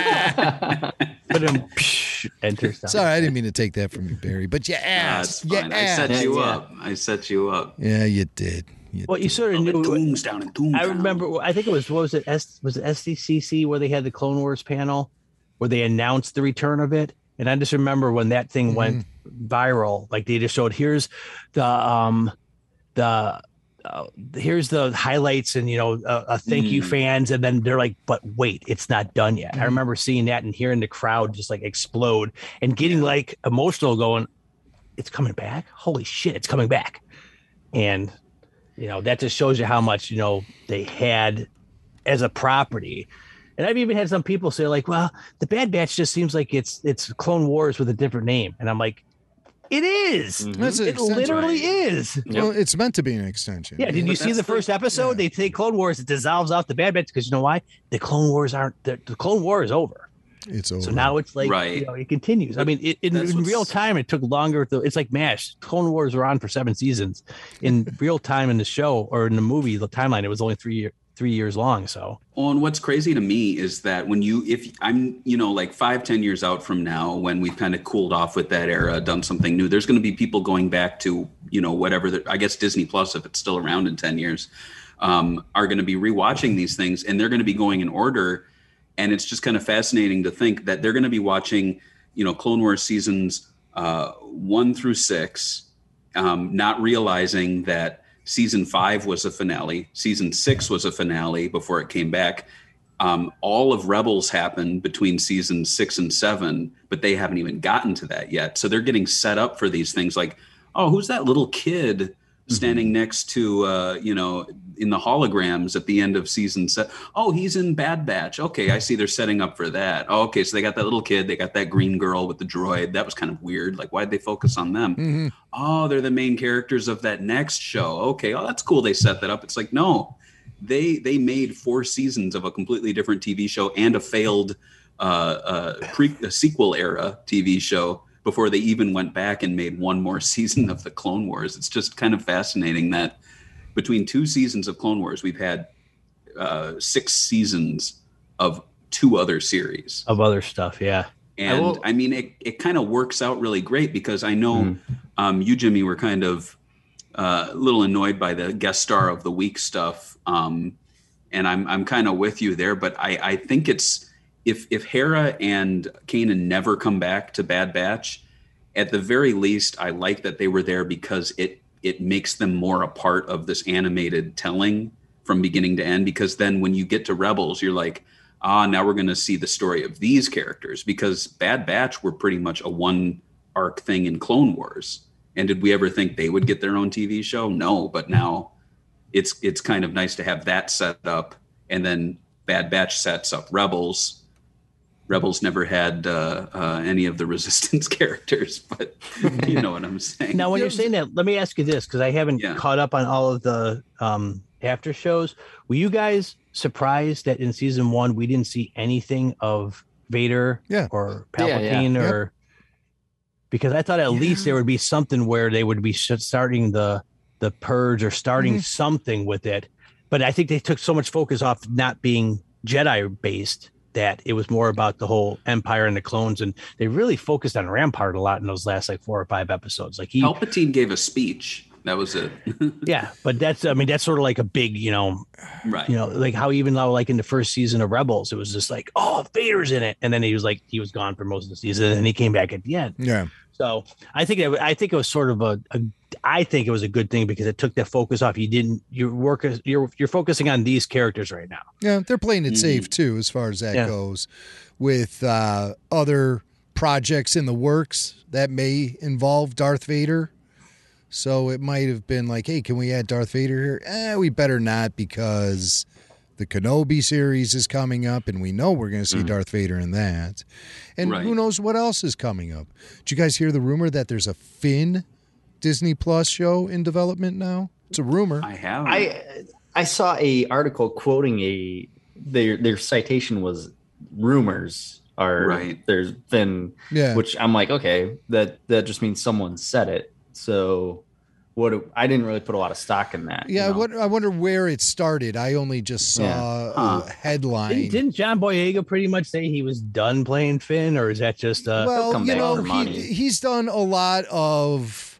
Put him psh, enter sound. Sorry, I didn't mean to take that from you, Barry, but you That's asked. You fine. I set asked. you Yeah. up. I set you up. Yeah, you did. You Well, you sort of All the knew. Toongs down in Toontown. I remember. I think it was what was it? S, was it S D C C where they had the Clone Wars panel where they announced the return of it? And I just remember when that thing went viral. Like they just showed here's the um the. Uh, here's the highlights and you know a, a thank you Mm. fans, and then they're like, but wait, it's not done yet. I remember seeing that and hearing the crowd just like explode and getting like emotional, going, it's coming back, holy shit, it's coming back. And you know that just shows you how much you know they had as a property. And I've even had some people say like, well, the Bad Batch just seems like it's it's Clone Wars with a different name, and I'm like, it is. That's an It extension. literally is. Well, it's meant to be an extension. Yeah, did But you see that's the the- first episode? yeah. They say Clone Wars, it dissolves out the Bad Batch because you know why? The Clone Wars aren't the, the Clone War is over. It's over. So now it's like Right. you know, it continues. I mean, it, in, That's in what's- real time, it took longer. To, it's like MASH. Clone Wars were on for seven seasons. In real time in the show or in the movie, the timeline, it was only three year, three years long. So Well, and what's crazy to me is that when you, if I'm, you know, like five, ten years out from now, when we've kind of cooled off with that era, done something new, there's going to be people going back to, you know, whatever, the, I guess Disney Plus, if it's still around in ten years, um, are going to be rewatching these things, and they're going to be going in order. And it's just kind of fascinating to think that they're going to be watching, you know, Clone Wars seasons uh, one through six, um, not realizing that season five was a finale, season six was a finale before it came back. Um, all of Rebels happened between seasons six and seven, but they haven't even gotten to that yet. So they're getting set up for these things like, oh, who's that little kid standing mm-hmm. next to, uh, you know, in the holograms at the end of season seven? Oh, he's in Bad Batch. Okay, I see they're setting up for that. Oh, okay, so they got that little kid. They got that green girl with the droid. That was kind of weird. Like, why'd they focus on them? Mm-hmm. Oh, they're the main characters of that next show. Okay, oh, that's cool. They set that up. It's like, no. They they made four seasons of a completely different T V show and a failed uh, uh, pre- a sequel era T V show before they even went back and made one more season of the Clone Wars. It's just kind of fascinating that between two seasons of Clone Wars, we've had uh, six seasons of two other series. Of other stuff, yeah. And I, will... I mean, it, it kind of works out really great because I know mm. um, you, Jimmy, were kind of uh, a little annoyed by the guest star of the week stuff. Um, and I'm I'm kind of with you there, but I, I think it's if if Hera and Kanan never come back to Bad Batch, at the very least, I like that they were there because it it makes them more a part of this animated telling from beginning to end. Because then when you get to Rebels, you're like, ah, now we're going to see the story of these characters, because Bad Batch were pretty much a one arc thing in Clone Wars. And did we ever think they would get their own T V show? No, but now. It's it's kind of nice to have that set up, and then Bad Batch sets up Rebels. Rebels never had uh, uh, any of the Resistance characters, but you know what I'm saying. Now, when you're saying that, let me ask you this, because I haven't yeah. caught up on all of the um, after shows. Were you guys surprised that in season one we didn't see anything of Vader yeah. or Palpatine? Yeah, yeah. or yep. Because I thought at yeah. least there would be something where they would be starting the the purge or starting mm-hmm. something with it. But I think they took so much focus off not being Jedi based that it was more about the whole Empire and the clones. And they really focused on Rampart a lot in those last like four or five episodes. Like he Palpatine gave a speech. That was it. yeah. But that's, I mean, that's sort of like a big, you know, right. You know, like how even though like in the first season of Rebels, it was just like, oh, Vader's in it. And then he was like, he was gone for most of the season and he came back at the end. Yeah. So I think it, I think it was sort of a, a I think it was a good thing because it took that focus off. You didn't you work you're you're focusing on these characters right now. Yeah, they're playing it mm-hmm. safe too, as far as that yeah. goes, with uh, other projects in the works that may involve Darth Vader. So it might have been like, hey, can we add Darth Vader here? Eh, we better not because the Kenobi series is coming up, and we know we're going to see mm. Darth Vader in that. And right. who knows what else is coming up. Did you guys hear the rumor that there's a Finn Disney Plus show in development now? It's a rumor. I have. I I saw a article quoting a their their citation was rumors are right. There's Finn, yeah. which I'm like, okay, that that just means someone said it. So what I didn't really put a lot of stock in that. Yeah, you know? what, I wonder where it started. I only just saw yeah. huh. a headline. Didn't, didn't John Boyega pretty much say he was done playing Finn, or is that just uh well, you know, he, he's done a lot of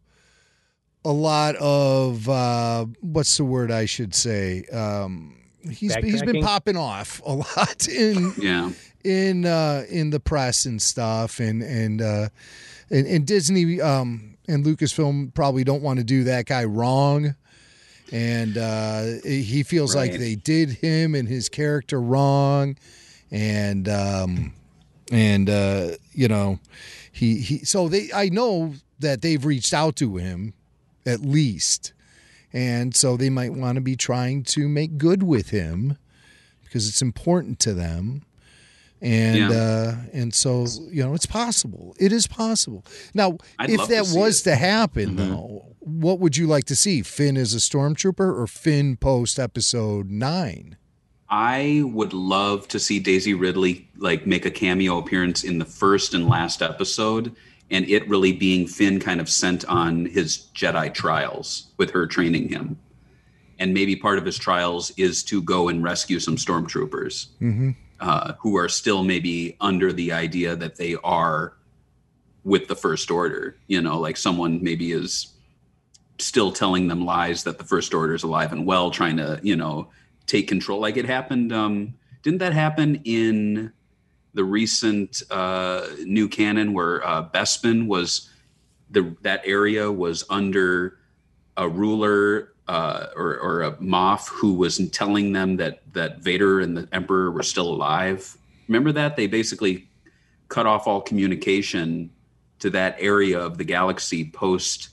a lot of uh, what's the word I should say? Um, he's he's been popping off a lot in yeah in uh, in the press and stuff, and and uh, and, and Disney. Um, And Lucasfilm probably don't want to do that guy wrong. And uh, he feels right. like they did him and his character wrong. And, um, and uh, you know, he, he, so they, I know that they've reached out to him at least. And so they might want to be trying to make good with him because it's important to them. And yeah. uh, and so, you know, it's possible. It is possible. Now, I'd if that was it. to happen, mm-hmm. though, what would you like to see? Finn as a stormtrooper or Finn post episode nine? I would love to see Daisy Ridley like make a cameo appearance in the first and last episode, and it really being Finn kind of sent on his Jedi trials with her training him. And maybe part of his trials is to go and rescue some stormtroopers. Mm-hmm. Uh, who are still maybe under the idea that they are with the First Order, you know, like someone maybe is still telling them lies that the First Order is alive and well, trying to, you know, take control. Like it happened. Um, didn't that happen in the recent uh, new canon where uh, Bespin was the, that area was under a ruler uh, or, or a Moff who was telling them that that Vader and the Emperor were still alive. Remember that? They basically cut off all communication to that area of the galaxy post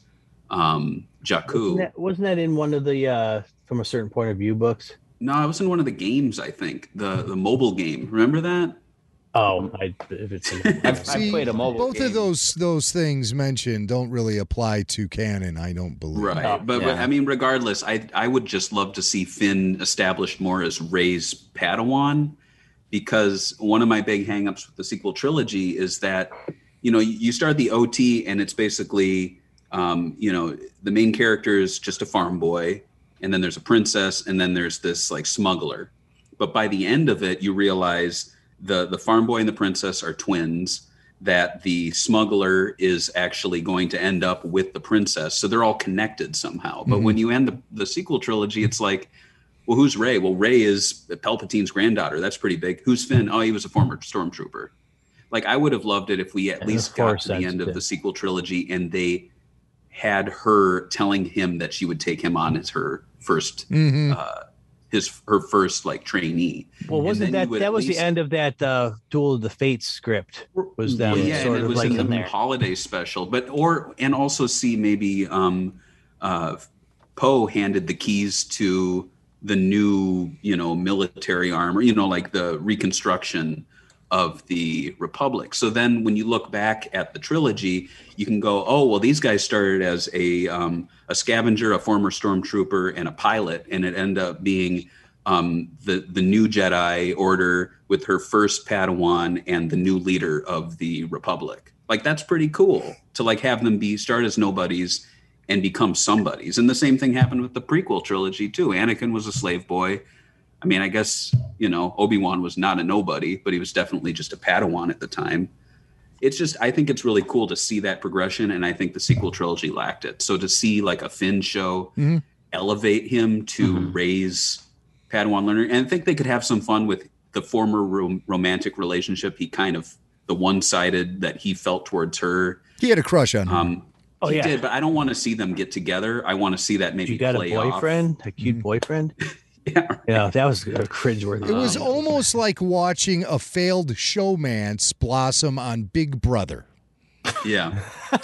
um, Jakku. Wasn't that, wasn't that in one of the uh, From a Certain Point of View books? No, it was in one of the games, I think. The the mobile game. Remember that? Oh, I, if it's I've, See, I've played a mobile both game. of those those things mentioned don't really apply to canon, I don't believe. Right. Oh, but, yeah. but I mean, regardless, I I would just love to see Finn established more as Rey's Padawan, because one of my big hangups with the sequel trilogy is that, you know, you start the O T and it's basically, um, you know, the main character is just a farm boy, and then there's a princess, and then there's this like smuggler. But by the end of it, you realize the the farm boy and the princess are twins, that the smuggler is actually going to end up with the princess. So they're all connected somehow. But Mm-hmm. when you end the, the sequel trilogy, it's like, well, who's Rey? Well, Rey is Palpatine's granddaughter. That's pretty big. Who's Finn? Oh, he was a former stormtrooper. Like, I would have loved it if we at Yeah, least of got course, to the end of sensitive. the sequel trilogy and they had her telling him that she would take him on as her first, Mhm. uh, his her first like trainee. well, And wasn't then you that would that at was least- the end of that uh, Duel of the Fates script? Was them Well, yeah, sort and it of was like in the there. holiday special, but or and also see maybe um, uh, Poe handed the keys to the new, you know, military armor, you know, like the reconstruction of the Republic. So then when you look back at the trilogy, you can go, oh, well, these guys started as a um, a scavenger, a former stormtrooper, and a pilot, and it ended up being um, the the new Jedi Order with her first Padawan and the new leader of the Republic. Like, that's pretty cool to like have them be start as nobodies and become somebodies. And the same thing happened with the prequel trilogy too. Anakin was a slave boy. I mean, I guess, you know, Obi-Wan was not a nobody, but he was definitely just a Padawan at the time. It's just, I think it's really cool to see that progression, and I think the sequel trilogy lacked it. So to see like a Finn show Mhm. elevate him to raise Padawan learner, and I think they could have some fun with the former rom- romantic relationship. He kind of, the one-sided that he felt towards her. He had a crush on her. Um, Oh, he yeah. did, but I don't want to see them get together. I want to see that maybe You got a play off. boyfriend, a cute boyfriend. Yeah. Yeah, that was a cringeworthy. It was Um, almost like watching a failed showmance blossom on Big Brother. Yeah.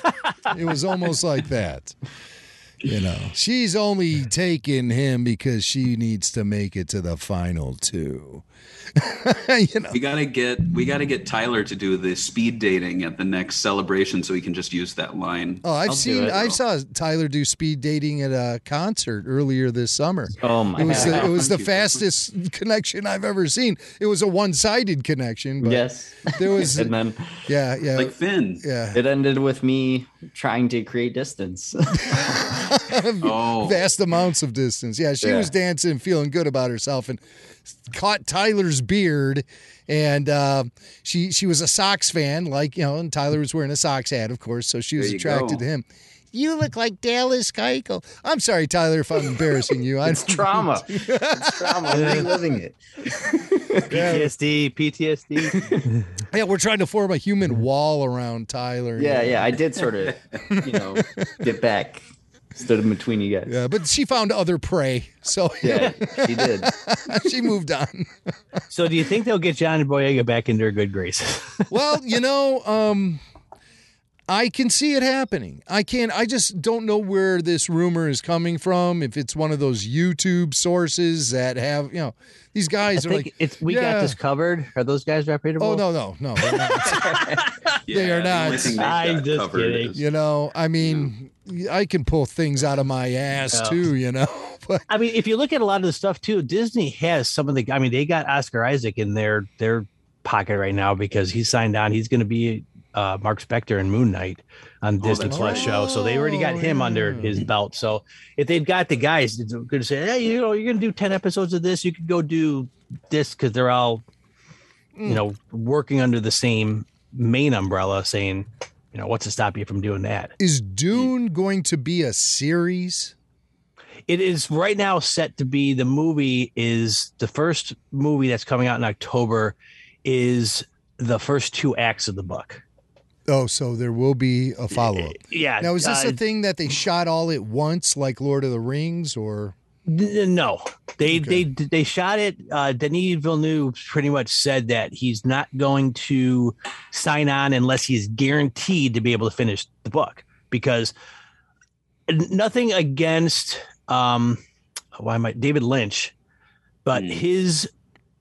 It was almost like that. You know, she's only taking him because she needs to make it to the final two. You know, We gotta get we gotta get Tyler to do the speed dating at the next celebration so he can just use that line. oh, I've I'll do seen, it. I saw Tyler do speed dating at a concert earlier this summer. Oh my It was god. the, it was the Thank you. fastest connection I've ever seen. It was a one-sided connection, but Yes. there was, And then yeah, yeah, Like Finn. yeah. it ended with me trying to create distance. Oh, Vast amounts of distance. Yeah, she Yeah. was dancing, feeling good about herself, and caught Tyler's beard. And uh, she she was a Sox fan, like, you know, and Tyler was wearing a Sox hat, of course, so she was There you attracted go. Oh. to him. You look like Dallas Keuchel. I'm sorry, Tyler, if I'm embarrassing you. I It's trauma. It's trauma. I'm reliving it. P T S D, P T S D. Yeah, we're trying to form a human wall around Tyler. Yeah, yeah. I did sort of, you know, get back. Stood in between you guys. Yeah, but she found other prey, so Yeah, she did. she moved on. So, do you think they'll get John Boyega back into her good graces? Well, you know, um, I can see it happening. I can. I just don't know where this rumor is coming from. If it's one of those YouTube sources that have, you know, these I guys are think like, it's we yeah. got this covered. Are those guys reputable? oh no, no, no, they're not. yeah, they are the only not. thing they've I'm got just covered kidding. is- You know, I mean, I can pull things out of my ass Yeah. too. You know, but I mean, if you look at a lot of the stuff too, Disney has some of the. I mean, they got Oscar Isaac in their their pocket right now because he signed on. He's going to be uh, Mark Spector in Moon Knight on Disney that's Plus right. show. So they already got him Oh, under yeah. his belt. So if they've got the guys that's going to say, hey, you know, you're going to do ten episodes of this, you could go do this because they're all, you know, working under the same main umbrella, saying, you know, what's to stop you from doing that? is Dune going to be a series? It is right now set to be the movie is the first movie that's coming out in October is the first two acts of the book. Oh, so there will be a follow-up. Yeah. Now, is this uh, a thing that they shot all at once, like Lord of the Rings, or? d- no, they Okay. they they shot it. Uh, Denis Villeneuve pretty much said that he's not going to sign on unless he's guaranteed to be able to finish the book, because nothing against um, why am I David Lynch, but Mm. his.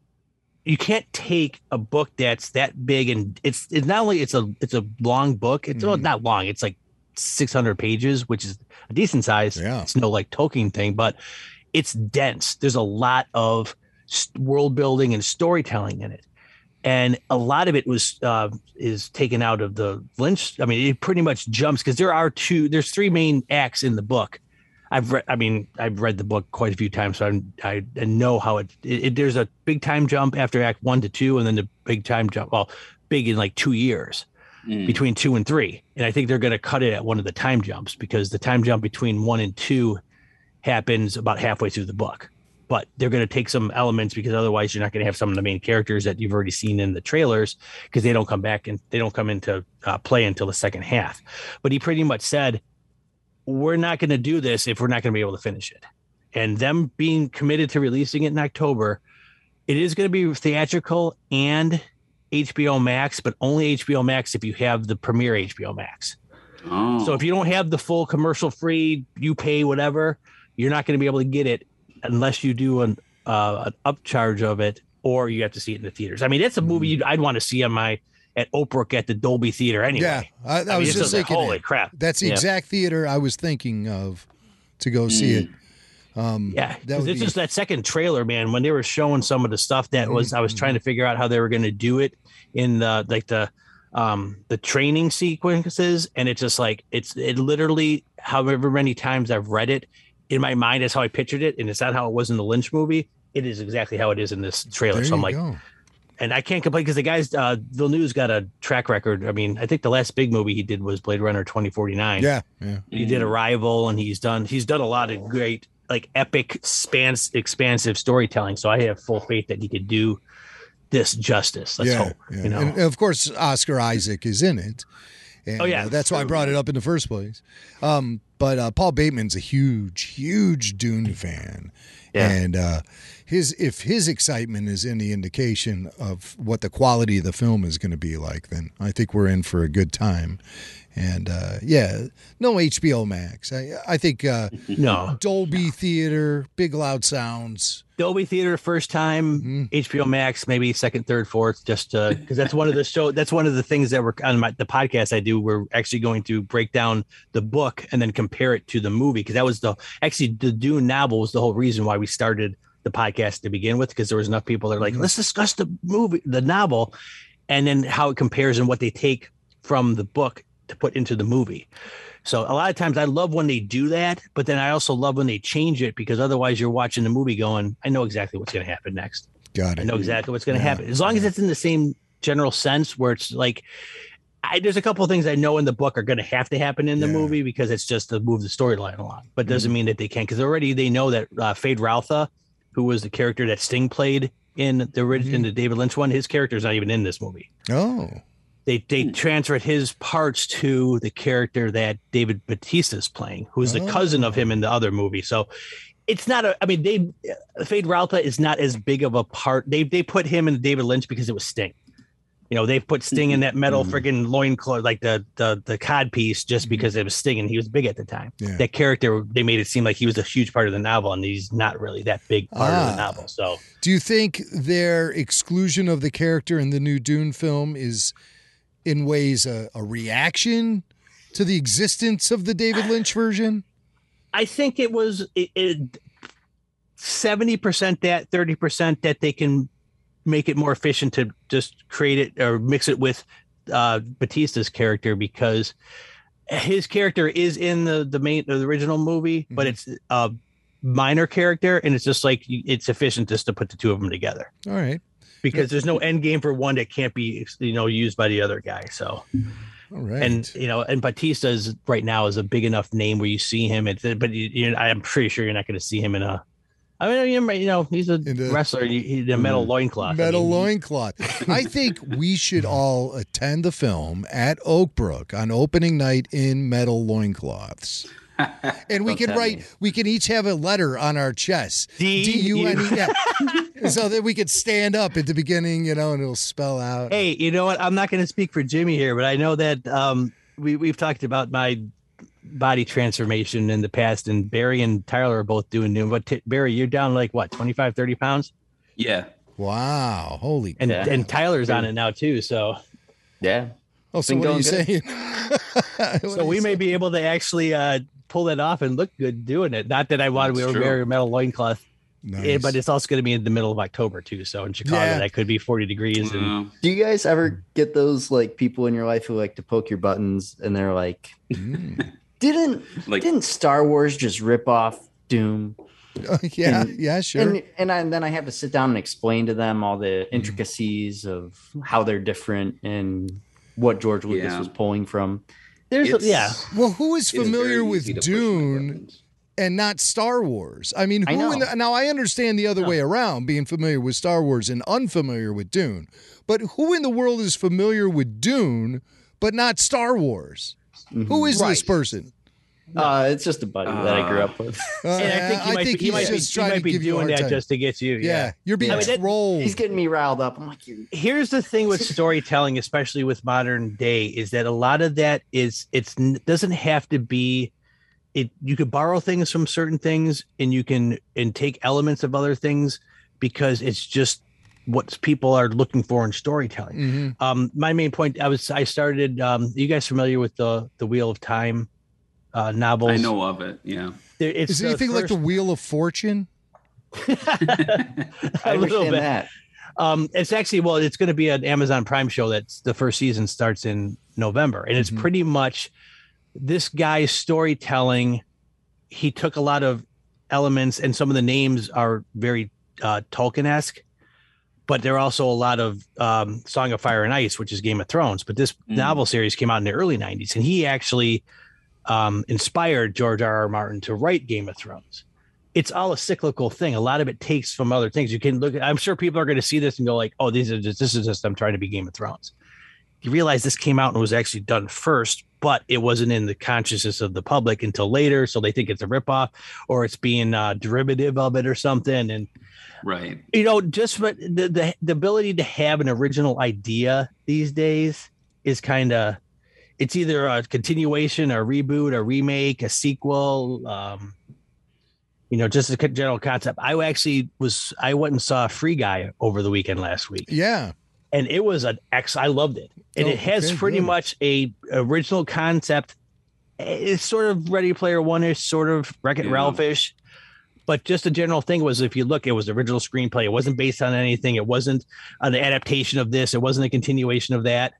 You can't take a book that's that big, and it's it's not only it's a it's a long book. It's well, Mhm. not long. It's like six hundred pages, which is a decent size. Yeah. It's no like Tolkien thing, but it's dense. There's a lot of s- world building and storytelling in it, and a lot of it was uh, is taken out of the Lynch. I mean, it pretty much jumps because there are two. There's three main acts in the book. I've read. I mean, I've read the book quite a few times, so I'm, I I know how it, it, it. There's a big time jump after Act One to two, and then the big time jump. Well, big in like two years Mm. between two and three, and I think they're going to cut it at one of the time jumps because the time jump between one and two happens about halfway through the book. But they're going to take some elements because otherwise you're not going to have some of the main characters that you've already seen in the trailers because they don't come back and they don't come into uh, play until the second half. But he pretty much said, we're not going to do this if we're not going to be able to finish it. And them being committed to releasing it in October, it is going to be theatrical and H B O Max, but only H B O Max if you have the premiere H B O Max. Oh. So if you don't have the full commercial free, you pay whatever, you're not going to be able to get it unless you do an uh, an upcharge of it, or you have to see it in the theaters. I mean, it's a movie you'd, I'd want to see on my at Oak Brook at the Dolby Theater anyway. Yeah, I, I, I mean, was it's just like, thinking. holy it. crap. That's the Yeah. exact theater I was thinking of to go see it. Um, Yeah, that because would it's be- just that second trailer, man. When they were showing some of the stuff that was, I was trying to figure out how they were going to do it in the like the um the training sequences, and it's just like it's it literally, however many times I've read it in my mind, is how I pictured it, and it's not how it was in the Lynch movie. It is exactly how it is in this trailer. There so I'm you like, go. and I can't complain because the guy's uh, Villeneuve's got a track record. I mean, I think the last big movie he did was Blade Runner twenty forty-nine. Yeah, yeah. He did Arrival, and he's done he's done a lot of great, like epic, spans expansive storytelling. So I have full faith that he could do this justice. Let's yeah, hope. yeah. You know, And of course, Oscar Isaac is in it. And, Oh, yeah. uh, that's why I brought it up in the first place. Um, but uh, Paul Bateman's a huge, huge Dune fan. Yeah. And uh, his if his excitement is any indication of what the quality of the film is going to be like, then I think we're in for a good time. And uh, yeah, no H B O Max. I, I think uh, no Dolby Theater, big loud sounds. Dolby Theater first time, Mm-hmm. H B O Max maybe second, third, fourth, just because that's one of the show. That's one of the things that we're on my, the podcast I do. We're actually going to break down the book and then compare it to the movie, because that was the actually the Dune novel was the whole reason why we started the podcast to begin with, because there was enough people that are like, let's discuss the movie, the novel, and then how it compares and what they take from the book to put into the movie. So a lot of times I love when they do that, but then I also love when they change it, because otherwise you're watching the movie going, I know exactly what's going to happen next. Got I it. know exactly what's going to Yeah. happen. As long as it's in the same general sense where it's like, I, there's a couple of things I know in the book are going to have to happen in the Yeah. movie because it's just to move the storyline along, but Mm-hmm. doesn't mean that they can't, because already they know that uh, Fade Routha, who was the character that Sting played in the original, Mm-hmm. in the David Lynch one, his character's not even in this movie. Oh, They they transferred his parts to the character that David Bautista's playing, who's the cousin of him in the other movie. So it's not a. I mean, they Fade Routha is not as big of a part. They they put him in David Lynch because it was Sting. You know, they put Sting in that metal friggin' loincloth, like the the the cod piece, just because it was Sting and he was big at the time. Yeah. That character, they made it seem like he was a huge part of the novel, and he's not really that big part of Ah. the novel. So do you think their exclusion of the character in the new Dune film is, in ways, a, a reaction to the existence of the David Lynch version? I think it was it, it seventy percent that, thirty percent that they can make it more efficient to just create it or mix it with uh, Batista's character, because his character is in the the main the original movie, but it's a minor character, and it's just like it's efficient just to put the two of them together, All right. because there's no end game for one that can't be, you know, used by the other guy. So. All right. And you know, and Batista is right now is a big enough name where you see him. It's, but you, you, I'm pretty sure you're not going to see him in a I mean, you know, he's a the- wrestler. He, he's a metal loincloth. Metal I mean, he- loincloth. I think we should all attend the film at Oakbrook on opening night in metal loincloths. And we Don't can tell write, me. we can each have a letter on our chest. D- D U N E. Yeah. So that we could stand up at the beginning, you know, and it'll spell out. Hey, you know what? I'm not going to speak for Jimmy here, but I know that um, we, we've talked about my body transformation in the past, and Barry and Tyler are both doing new. But t- Barry, you're down like what, twenty-five, thirty pounds? Yeah. Wow. Holy. And, Yeah. and Tyler's on it now too. So, Yeah. Oh, so been what are you going saying? What so are we you may saying? be able to actually uh, pull that off and look good doing it. Not that I want That's to true. wear a metal loincloth. Nice. Yeah, but it's also going to be in the middle of October too. So in Chicago, Yeah. that could be forty degrees. And Uh, Do you guys ever get those like people in your life who like to poke your buttons and they're like, Mm. didn't Like- didn't Star Wars just rip off Doom? yeah, And- yeah, sure. And and, I, and then I have to sit down and explain to them all the Mm-hmm. intricacies of how they're different and what George Lucas Yeah. was pulling from. there's, a, it's- yeah, well, who is it is familiar very with easy to push my Dune buttons. and not Star Wars? I mean, I who know. in the, now I understand the other way around, being familiar with Star Wars and unfamiliar with Dune. But who in the world is familiar with Dune but not Star Wars? Who is this Right. person? Uh, it's just a buddy that I grew up with. Uh, and I think he might, be, he he's might be, just he trying might to be give you a doing hard that time. just to get you. yeah. Yeah. you're being I mean, that- trolled. He's getting me riled up. I'm like, you Here's the thing with storytelling, especially with modern day, is that a lot of that is it's n- doesn't have to be. It you could borrow things from certain things, and you can and take elements of other things because it's just what people are looking for in storytelling. Mhm. Um, my main point, I was I started. Um, you guys familiar with the the Wheel of Time uh, novels? I know of it. Yeah. There- It's Is the anything like the first- Wheel of Fortune? I a little understand bit. that. Um, it's actually well, it's going to be an Amazon Prime show. That's the first season starts in November, and it's Mhm. pretty much this guy's storytelling. He took a lot of elements, and some of the names are very uh, Tolkien-esque, but there are also a lot of um, Song of Fire and Ice, which is Game of Thrones. But this Mm. novel series came out in the early nineties, and he actually um, inspired George R. R. Martin to write Game of Thrones. It's all a cyclical thing. A lot of it takes from other things. You can look at, I'm sure people are going to see this and go like, oh, these are just, this is just, I'm trying to be Game of Thrones. You realize this came out and was actually done first, but it wasn't in the consciousness of the public until later. So they think it's a ripoff or it's being uh, derivative of it or something. And, Right. you know, just what the, the, the ability to have an original idea these days is kind of, it's either a continuation, a reboot, a remake, a sequel, um, you know, just a general concept. I actually was, I went and saw Free Guy over the weekend last week, Yeah. and it was an X. I loved it, and Oh, it has okay, pretty good. much a original concept. It's sort of Ready Player One-ish, sort of Wreck-It Yeah. Ralph-ish, but just a general thing was, if you look, it was the original screenplay. It wasn't based on anything. It wasn't an adaptation of this. It wasn't a continuation of that.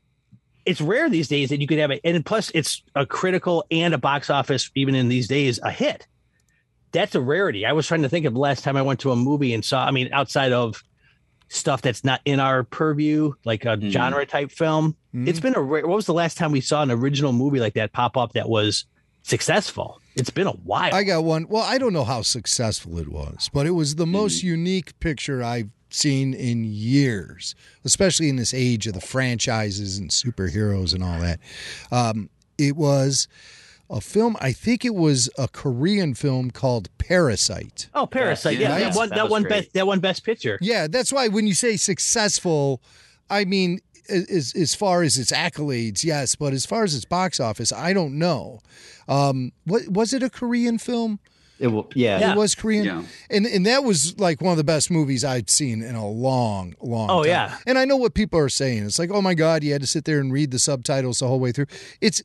It's rare these days that you could have it, and plus it's a critical and a box office, even in these days, a hit. That's a rarity. I was trying to think of the last time I went to a movie and saw, I mean, outside of stuff that's not in our purview, like a Mhm. genre type film. Mhm. It's been a rare, what was the last time we saw an original movie like that pop up that was successful? It's been a while. I got one. Well, I don't know how successful it was, but it was the most Hmm. unique picture I've seen in years, especially in this age of the franchises and superheroes and all that. Um, it was a film, I think it was a Korean film called Parasite. oh, Parasite. Yeah, Yeah, yeah, that one, that that was one great. best, that one best picture. Yeah, that's why when you say successful, I mean, as, as far as its accolades, yes, but as far as its box office, I don't know. Um, what was it a Korean film? It will, yeah. Yeah. It was Korean. Yeah. And and that was like one of the best movies I'd seen in a long, long Oh, time. yeah. And I know what people are saying. It's like, oh my God, you had to sit there and read the subtitles the whole way through. It's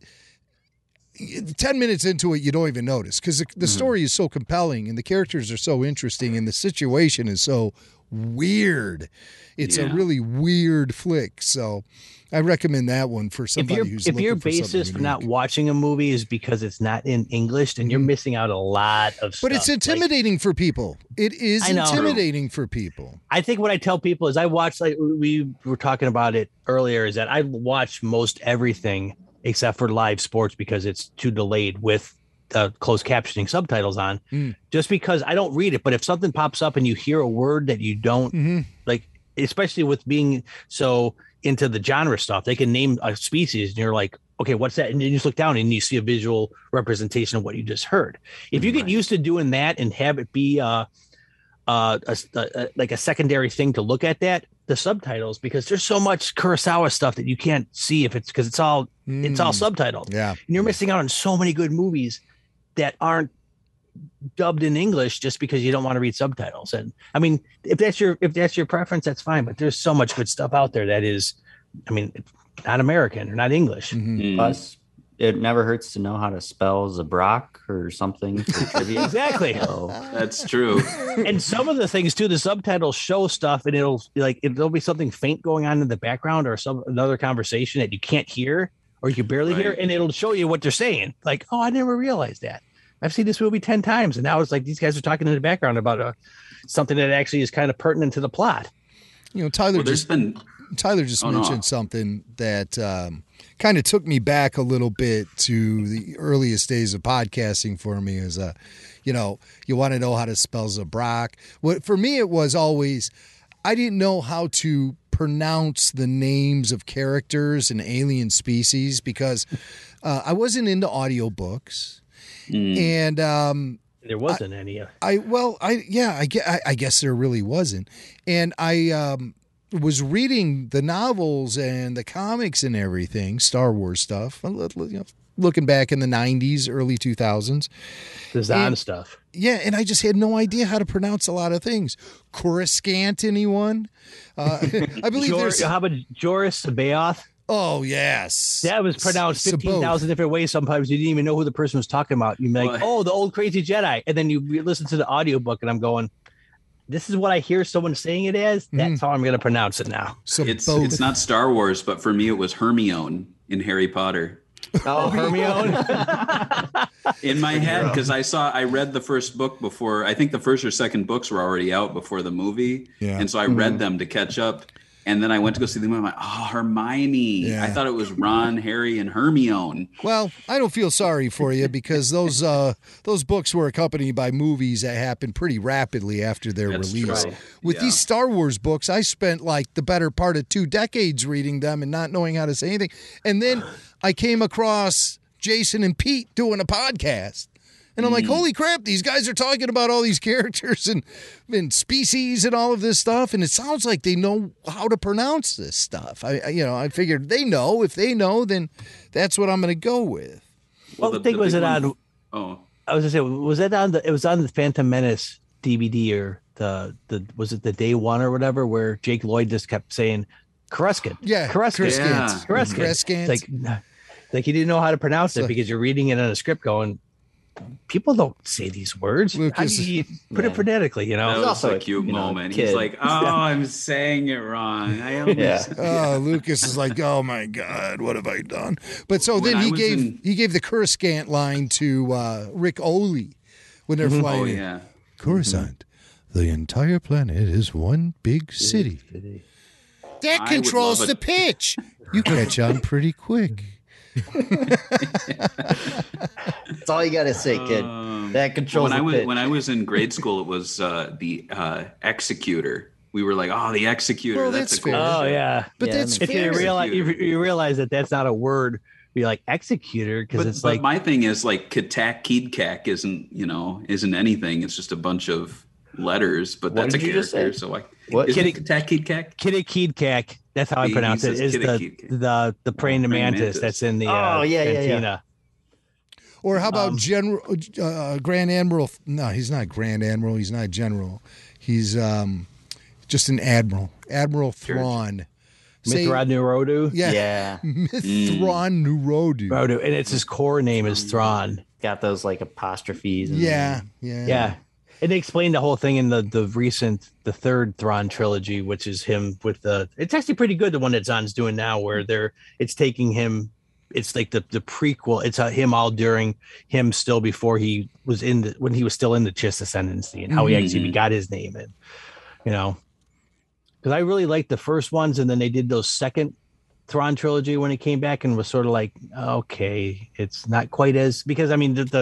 ten minutes into it, you don't even notice because the, the story is so compelling and the characters are so interesting and the situation is so weird. It's a Yeah. really weird flick. So I recommend that one for If somebody your who's if your looking for something basis for not unique. watching a movie is because it's not in English, then you're Mhm. missing out a lot of stuff. But it's Like, intimidating for people. It is I know. intimidating for people. I think what I tell people is I watch, like we were talking about it earlier, is that I watch most everything except for live sports because it's too delayed with uh, closed captioning subtitles on, Mm. just because I don't read it. But if something pops up and you hear a word that you don't Mm-hmm. like, especially with being so into the genre stuff, they can name a species and you're like, okay, what's that? And then you just look down and you see a visual representation of what you just heard. If you get Right. used to doing that and have it be uh, uh, a, a, like a secondary thing to look at that, the subtitles, because there's so much Kurosawa stuff that you can't see if it's because it's all it's all subtitled. Yeah. And you're missing out on so many good movies that aren't dubbed in English just because you don't want to read subtitles. And I mean, if that's your if that's your preference, that's fine. But there's so much good stuff out there that is, I mean, it's not American or not English. Mm-hmm. Mm. Plus, it never hurts to know how to spell Zabrak or something for trivia. Exactly. So, That's true. And some of the things too, the subtitles show stuff, and it'll like it'll be something faint going on in the background or some another conversation that you can't hear or you can barely hear, Right. and it'll show you what they're saying. Like, oh, I never realized that. I've seen this movie ten times, and now it's like these guys are talking in the background about uh, something that actually is kind of pertinent to the plot. You know, Tyler Well, there's just been Tyler just Oh, no. mentioned something that um, kind of took me back a little bit to the earliest days of podcasting for me. Is uh, you know, you want to know how to spell Zabrak. What for me, it was always I didn't know how to pronounce the names of characters and alien species because uh, I wasn't into audiobooks. mm, And um, There wasn't any. Uh, I well, I yeah, I, gue- I I guess there really wasn't, and I um, was reading the novels and the comics and everything, Star Wars stuff. a little, You know, looking back in the nineties, early two thousands, the Zahn And- stuff. yeah, and I just had no idea how to pronounce a lot of things. Coruscant, anyone? Uh, I believe Jor- there's. how about Joris Sabaoth? Oh yes, That was pronounced S- fifteen thousand different ways. Sometimes you didn't even know who the person was talking about. You'd be like, Well- oh, the old crazy Jedi. And then you re- listen to the audiobook, and I'm going, this is what I hear someone saying it as. That's how I'm going to pronounce it now. Sabot. it's it's not Star Wars, but for me it was Hermione in Harry Potter. Oh, Hermione. In my head, because I saw I read the first book before. I think the first or second books were already out before the movie, Yeah. and so I read them to catch up. And then I went to go see the movie. I'm like, oh, Hermione. Yeah. I thought it was Ron, Harry, and Hermione. Well, I don't feel sorry for you because those uh, those books were accompanied by movies that happened pretty rapidly after their That's release. true. With Yeah. these Star Wars books, I spent like the better part of two decades reading them and not knowing how to say anything. And then I came across Jason and Pete doing a podcast. And I'm like, holy crap, these guys are talking about all these characters and, and species and all of this stuff. And it sounds like they know how to pronounce this stuff. I, I you know, I figured they know. If they know, then that's what I'm going to go with. Well, the thing was big it one- on? Oh, I was gonna say, was that on the? It was on the Phantom Menace D V D or the the was it the day one or whatever where Jake Lloyd just kept saying Coruscant. Yeah, Coruscant. Coruscant. Yeah. Coruscant. Coruscant. It's like, like you didn't know how to pronounce it So- because you're reading it on a script going, people don't say these words. How do Lucas- you put it Yeah. phonetically, you that know? was also a a, cute you know, moment. He's kid. like, oh, I'm saying it wrong. I almost Yeah. Oh, Lucas is like, oh my God, what have I done? But so When then I he was gave in- he gave the Coruscant line to uh, Rick Oley when they're flying. Oh in. yeah. Coruscant, the entire planet is one big city. That I would controls love the it. pitch. You catch on pretty quick. That's all you got to say, kid. Um, that controls when I the was pitch. when I was in grade school, it was uh, the uh, Executor. We were like, oh, the Executor. Well, that's, that's a cool fair. Oh show. yeah. But Yeah, that's that If you fair. realize you, you realize that that's not a word, be like executor because But, it's but like my thing is like Katak Keedkak isn't you know isn't anything. It's just a bunch of letters. But What that's a did you just character. say? So like, What? isn't Kitty- Katak Keedkak? Kittikidkak. That's how I He- pronounce he it. says Is the Kittikidkak. the the praying Oh, praying mantis mantis. that's in the Oh, uh, yeah, yeah, yeah. cantina. Or how about Um, General uh, Grand Admiral? No, he's not Grand Admiral. He's not General. He's um, just an Admiral. Admiral Thrawn. Say- Mithrad Nurodu. Yeah. Yeah. Mithron Nurodu. Nurodu, and it's his core name is Thrawn. Got those like apostrophes. And Yeah, yeah. Yeah. And they explained the whole thing in the the recent the third Thrawn trilogy, which is him with the it's actually pretty good, the one that Zahn's doing now, where they're it's taking him it's like the the prequel, it's uh, him all during him still before he was in the when he was still in the Chiss Ascendancy and how he actually Mhm. got his name in, you know. Because I really liked the first ones, and then they did those second Thrawn trilogy when it came back and was sort of like, okay, it's not quite as because I mean the, the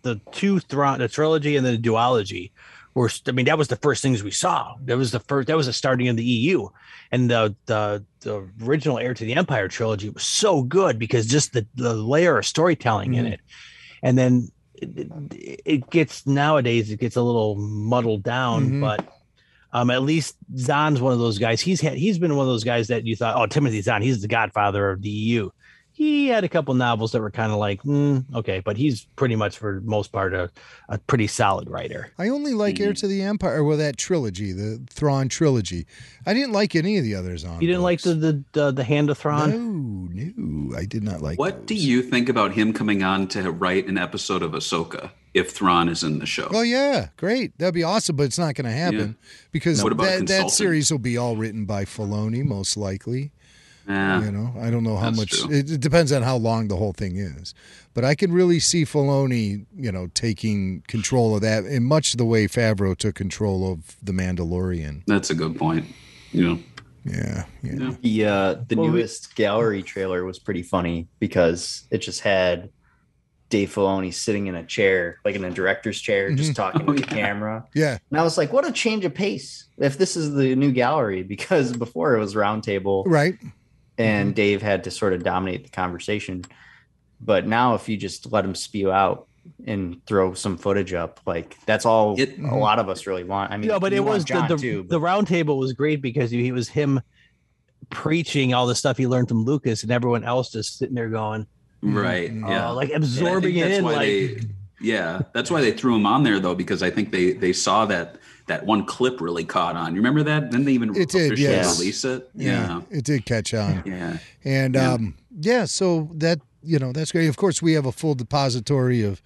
the two Thrawn, the trilogy and the duology were, I mean, that was the first things we saw. That was the first, that was the starting of the E U. And the the the original Heir to the Empire trilogy was so good because just the, the layer of storytelling mm. in it. And then it, it gets, nowadays, it gets a little muddled down, mm-hmm. but um, at least Zahn's one of those guys. He's had, he's been one of those guys that you thought, oh, Timothy Zahn, he's the godfather of the E U. He had a couple novels that were kind of like, mm, okay, but he's pretty much for the most part a, a pretty solid writer. I only like mm-hmm. Heir to the Empire, well, that trilogy, the Thrawn trilogy. I didn't like any of the others on. You didn't books. like the, the the the Hand of Thrawn? No, no, I did not like. What those. do you think about him coming on to write an episode of Ahsoka if Thrawn is in the show? Oh yeah, great, that'd be awesome, but it's not going to happen yeah. because what about that that series will be all written by Filoni, most likely. Yeah, you know, I don't know how much. True. It, it depends on how long the whole thing is, but I can really see Filoni, you know, taking control of that in much the way Favreau took control of The Mandalorian. That's a good point. You know, yeah, yeah. yeah. The uh, the well, newest gallery trailer was pretty funny because it just had Dave Filoni sitting in a chair, like in a director's chair, mm-hmm. just talking oh, to the yeah. camera. Yeah, and I was like, what a change of pace if this is the new gallery, because before it was Roundtable, right? And mm-hmm. Dave had to sort of dominate the conversation. But now if you just let him spew out and throw some footage up, like that's all it, a lot of us really want. I mean, no, but it was John the, the, too, but... the round table was great because he, he was him preaching all the stuff he learned from Lucas and everyone else just sitting there going, right. uh, Yeah. Like absorbing it in. Like, they, yeah. That's why they threw him on there though, because I think they, they saw that, that one clip really caught on. You remember that? Then they even it did, officially yes. release it. Yeah. yeah, it did catch on. Yeah, and yeah. um, yeah. So that you know that's great. Of course, we have a full depository of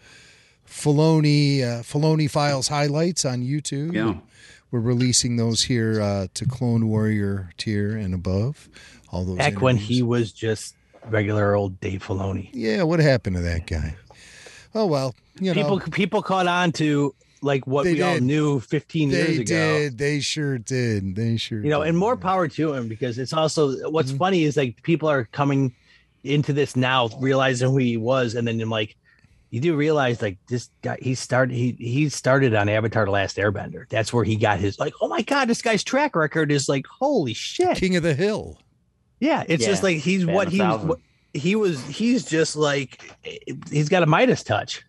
Filoni uh, Filoni Files highlights on YouTube. Yeah, we're releasing those here uh, to Clone Warrior tier and above. All those back when interviews. he was just regular old Dave Filoni. Yeah, what happened to that guy? Oh well, you people know, people caught on to. Like what they we did. all knew fifteen they years ago. They did. They sure did. They sure You know, did. and more power to him because it's also what's Mm-hmm. funny is like people are coming into this now realizing who he was. And then I'm like, you do realize like this guy, he started, he, he started on Avatar: The Last Airbender. That's where he got his like, oh my God, this guy's track record is like, holy shit. King of the Hill. Yeah. It's Yeah, just like, he's Fan what of he was, Thousand. what, he was, he's just like, he's got a Midas touch.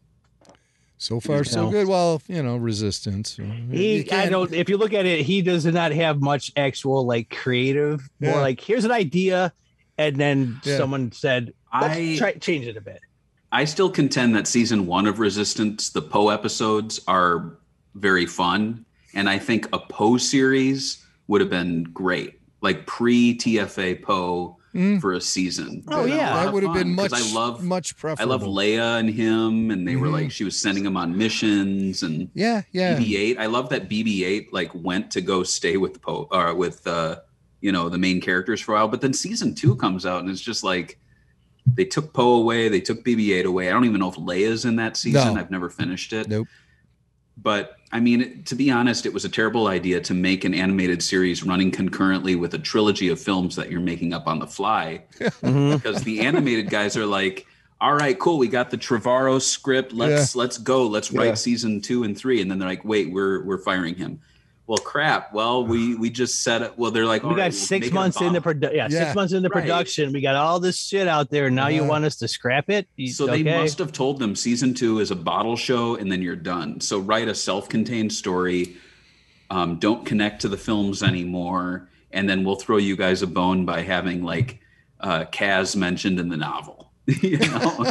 So far, You so know. good. Well, you know, Resistance. You He, I can't- don't. If you look at it, he does not have much actual like creative. More Yeah. like here's an idea, and then Yeah. someone said, "Let's I- try change it a bit." I still contend that season one of Resistance, the Poe episodes, are very fun, and I think a Poe series would have been great, like pre T F A Poe Mm. for a season. Oh, But a yeah. lot that of would have been fun, 'cause much, I love, much I preferable. love Leia and him, and they were Mhm. like she was sending him on missions and. Yeah, yeah. B B eight. I love that B B eight like went to go stay with Poe or with uh you know the main characters for a while, but then season two comes out and it's just like they took Poe away, they took B B eight away. I don't even know if Leia's in that season. No. I've never finished it. Nope. But I mean, to be honest, it was a terrible idea to make an animated series running concurrently with a trilogy of films that you're making up on the fly, Mhm. because the animated guys are like, all right, cool. We got the Trevorrow script. Let's let's go. Let's write Yeah. season two and three. And then they're like, wait, we're we're firing him. Well, crap. Well, we we just said it. Well, they're like, We all got right, we'll six make it a months in the bomb. produ- yeah, Yeah. six months in the Right. production. We got all this shit out there. Now you Yeah. want us to scrap it? You- So okay. they must have told them season two is a bottle show, and then you're done. So write a self-contained story. Um, don't connect to the films anymore, and then we'll throw you guys a bone by having like uh, Kaz mentioned in the novel. You know?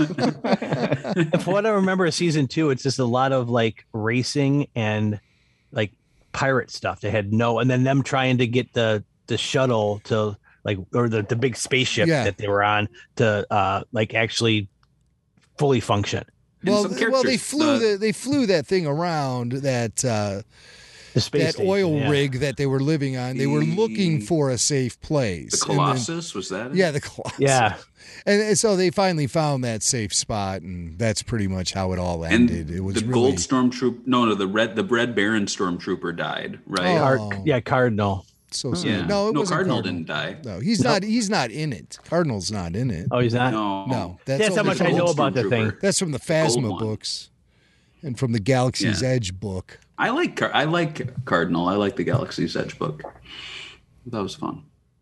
From what I remember of season two, it's just a lot of like racing and like pirate stuff. They had no, and then them trying to get the the shuttle to like, or the, the big spaceship Yeah. that they were on to uh like actually fully function. And Well, some well, they characters, flew uh, the, they flew that thing around that uh, The space that station, oil yeah. rig that they were living on. They were looking for a safe place. The And then- Colossus, was that it? yeah, the Colossus. Yeah. And, and so they finally found that safe spot, and that's pretty much how it all And ended. It was the really, gold stormtrooper. No, no, the red, the red Baron stormtrooper died. Right? Oh. Car- yeah, Cardinal. so sad. Yeah. No, it no, wasn't Cardinal, Cardinal. didn't die. No, he's not. He's not in it. Cardinal's not in it. Oh, he's not. No, No, That's how only much I from- know about the thing. That's from the gold Phasma one. books. and from the Galaxy's Yeah. Edge book. I like Car- I like Cardinal. I like the Galaxy's Edge book. That was fun.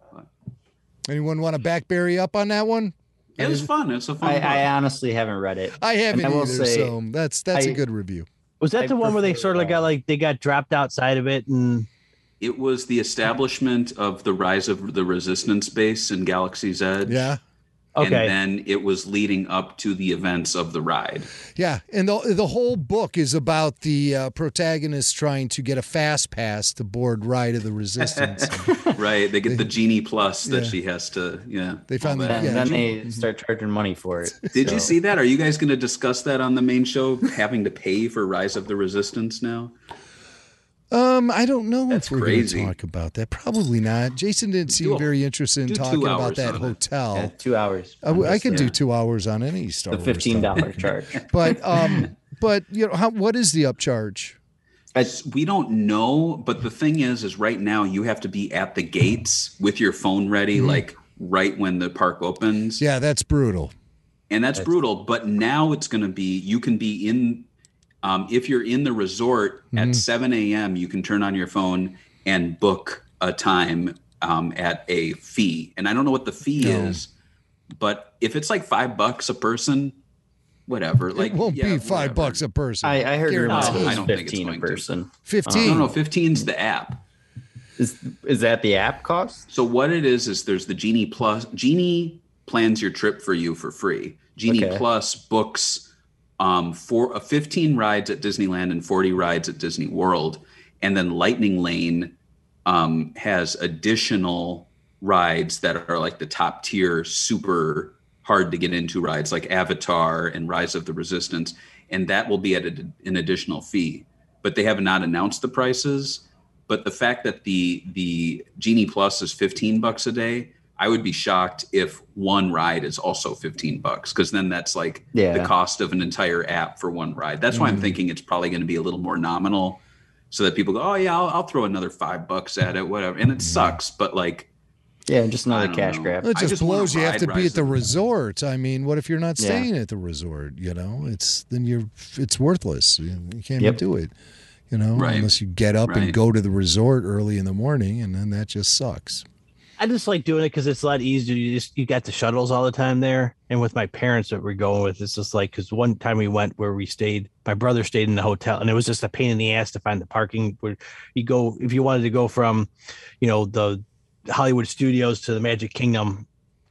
Anyone want to back Barry up on that one? It was fun. It's a fun. I, book. I honestly haven't read it. I haven't And I will either, say, so that's that's a I- good review. Was that I the one where they prefer, sort of got uh, like they got dropped outside of it and It was the establishment of the Rise of the Resistance base in Galaxy's Edge. Yeah, And okay. then it was leading up to the events of the ride. yeah, and the the whole book is about the uh, protagonist trying to get a fast pass to board Ride of the Resistance. Right. They get the Genie Plus that Yeah. she has to, yeah. They found all that- And Yeah, then you- they start charging money for it. Did you So- see that? Are you guys going to discuss that on the main show, having to pay for Rise of the Resistance now? Um, I don't know That's if we're crazy. going to talk about that. Probably not. Jason didn't seem Do a- very interested in do two talking about hours that on it. hotel. Yeah, two hours. I, w- I Just, could uh, do two hours on any Star the Wars fifteen dollar topic. charge. But um, but you know, how, what is the upcharge? It's, We don't know, but the thing is, is right now you have to be at the gates with your phone ready, like right when the park opens. Yeah, that's brutal. And that's, brutal. But now it's going to be, you can be in, um, if you're in the resort at seven a.m., you can turn on your phone and book a time um, at a fee. And I don't know what the fee No. is, but if it's like five bucks a person, whatever. Like It won't yeah, be five whatever. bucks a person. I, I heard Guaranteed. rumors it I was don't think it's fifteen a going to. person. Fifteen. No, no, fifteen's the app. Is is that the app cost? So what it is is there's the Genie Plus. Genie plans your trip for you for free. Genie Okay. Plus books um, for uh, fifteen rides at Disneyland and forty rides at Disney World, and then Lightning Lane um, has additional rides that are like the top tier, super hard to get into rides like Avatar and Rise of the Resistance, and that will be at a, an additional fee. But they have not announced the prices. But the fact that the the Genie Plus is fifteen bucks a day, I would be shocked if one ride is also fifteen bucks, because then that's like Yeah. the cost of an entire app for one ride. That's why I'm thinking it's probably going to be a little more nominal, so that people go, oh yeah, I'll, I'll throw another five bucks at it, whatever. And it sucks, but like, Yeah, just I another don't cash know. grab. It I just, just wanna blows. You have ride to be Rise at the of the- resort. I mean, what if you're not Yeah. staying at the resort? You know, it's then you're it's worthless. You, you can't Yep. even do it. You know, Right. unless you get up and Right. go to the resort early in the morning, and then that just sucks. I just like doing it because it's a lot easier. You just you got the shuttles all the time there, and with my parents that we're going with, it's just like because one time we went where we stayed, my brother stayed in the hotel, and it was just a pain in the ass to find the parking. Where you go if you wanted to go from, you know, the Hollywood Studios to the Magic Kingdom,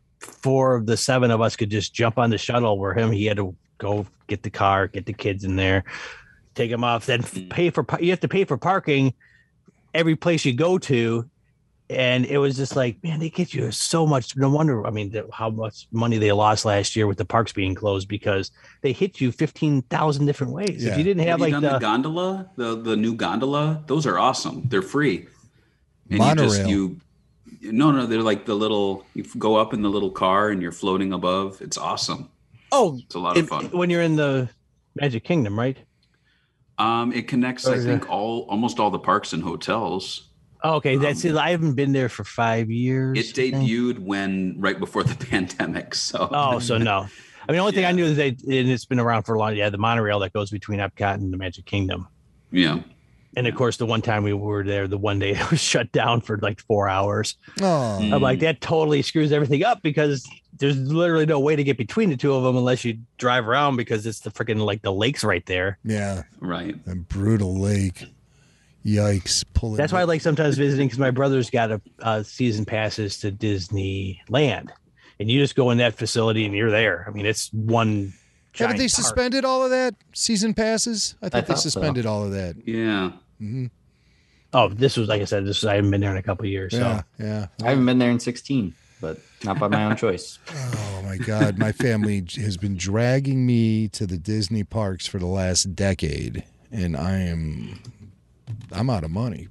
four of the seven of us could just jump on the shuttle. Where him, he had to go get the car, get the kids in there, take them off, then pay for you have to pay for parking every place you go to. And it was just like, man, they get you so much. No wonder, I mean, the, how much money they lost last year with the parks being closed because they hit you fifteen thousand different ways. Yeah. If you didn't have, have you like done the, the, gondola, the the new gondola? Those are awesome. They're free. And Monorail. you just you no no they're like the little you go up in the little car and you're floating above. It's awesome. oh, It's a lot it- of fun. when you're in the Magic Kingdom, right? Um, it connects, Oh, I yeah. think, all almost all the parks and hotels. Oh, okay, that's Um, it. I haven't been there for five years. It I think. debuted when right before the pandemic. So Oh, so no. I mean, the only thing I Yeah. knew is they, and it's been around for a long. Yeah, the monorail that goes between Epcot and the Magic Kingdom. yeah. And of course, the one time we were there, the one day it was shut down for like four hours. Oh, Mm. I'm like, that totally screws everything up because there's literally no way to get between the two of them unless you drive around because it's the freaking like the lake's right there. yeah, Right. a brutal lake. Yikes! Pulling. That's why I like sometimes visiting because my brother's got a uh, season passes to Disneyland, and you just go in that facility and you're there. I mean, it's one. Haven't giant they park. suspended all of that season passes? I thought they thought so. suspended all of that. Yeah. Oh, this was like I said. This was, I haven't been there in a couple of years. Yeah, So yeah. I haven't been there in sixteen, but not by my own choice. Oh my God, my family has been dragging me to the Disney parks for the last decade, and I am, I'm out of money.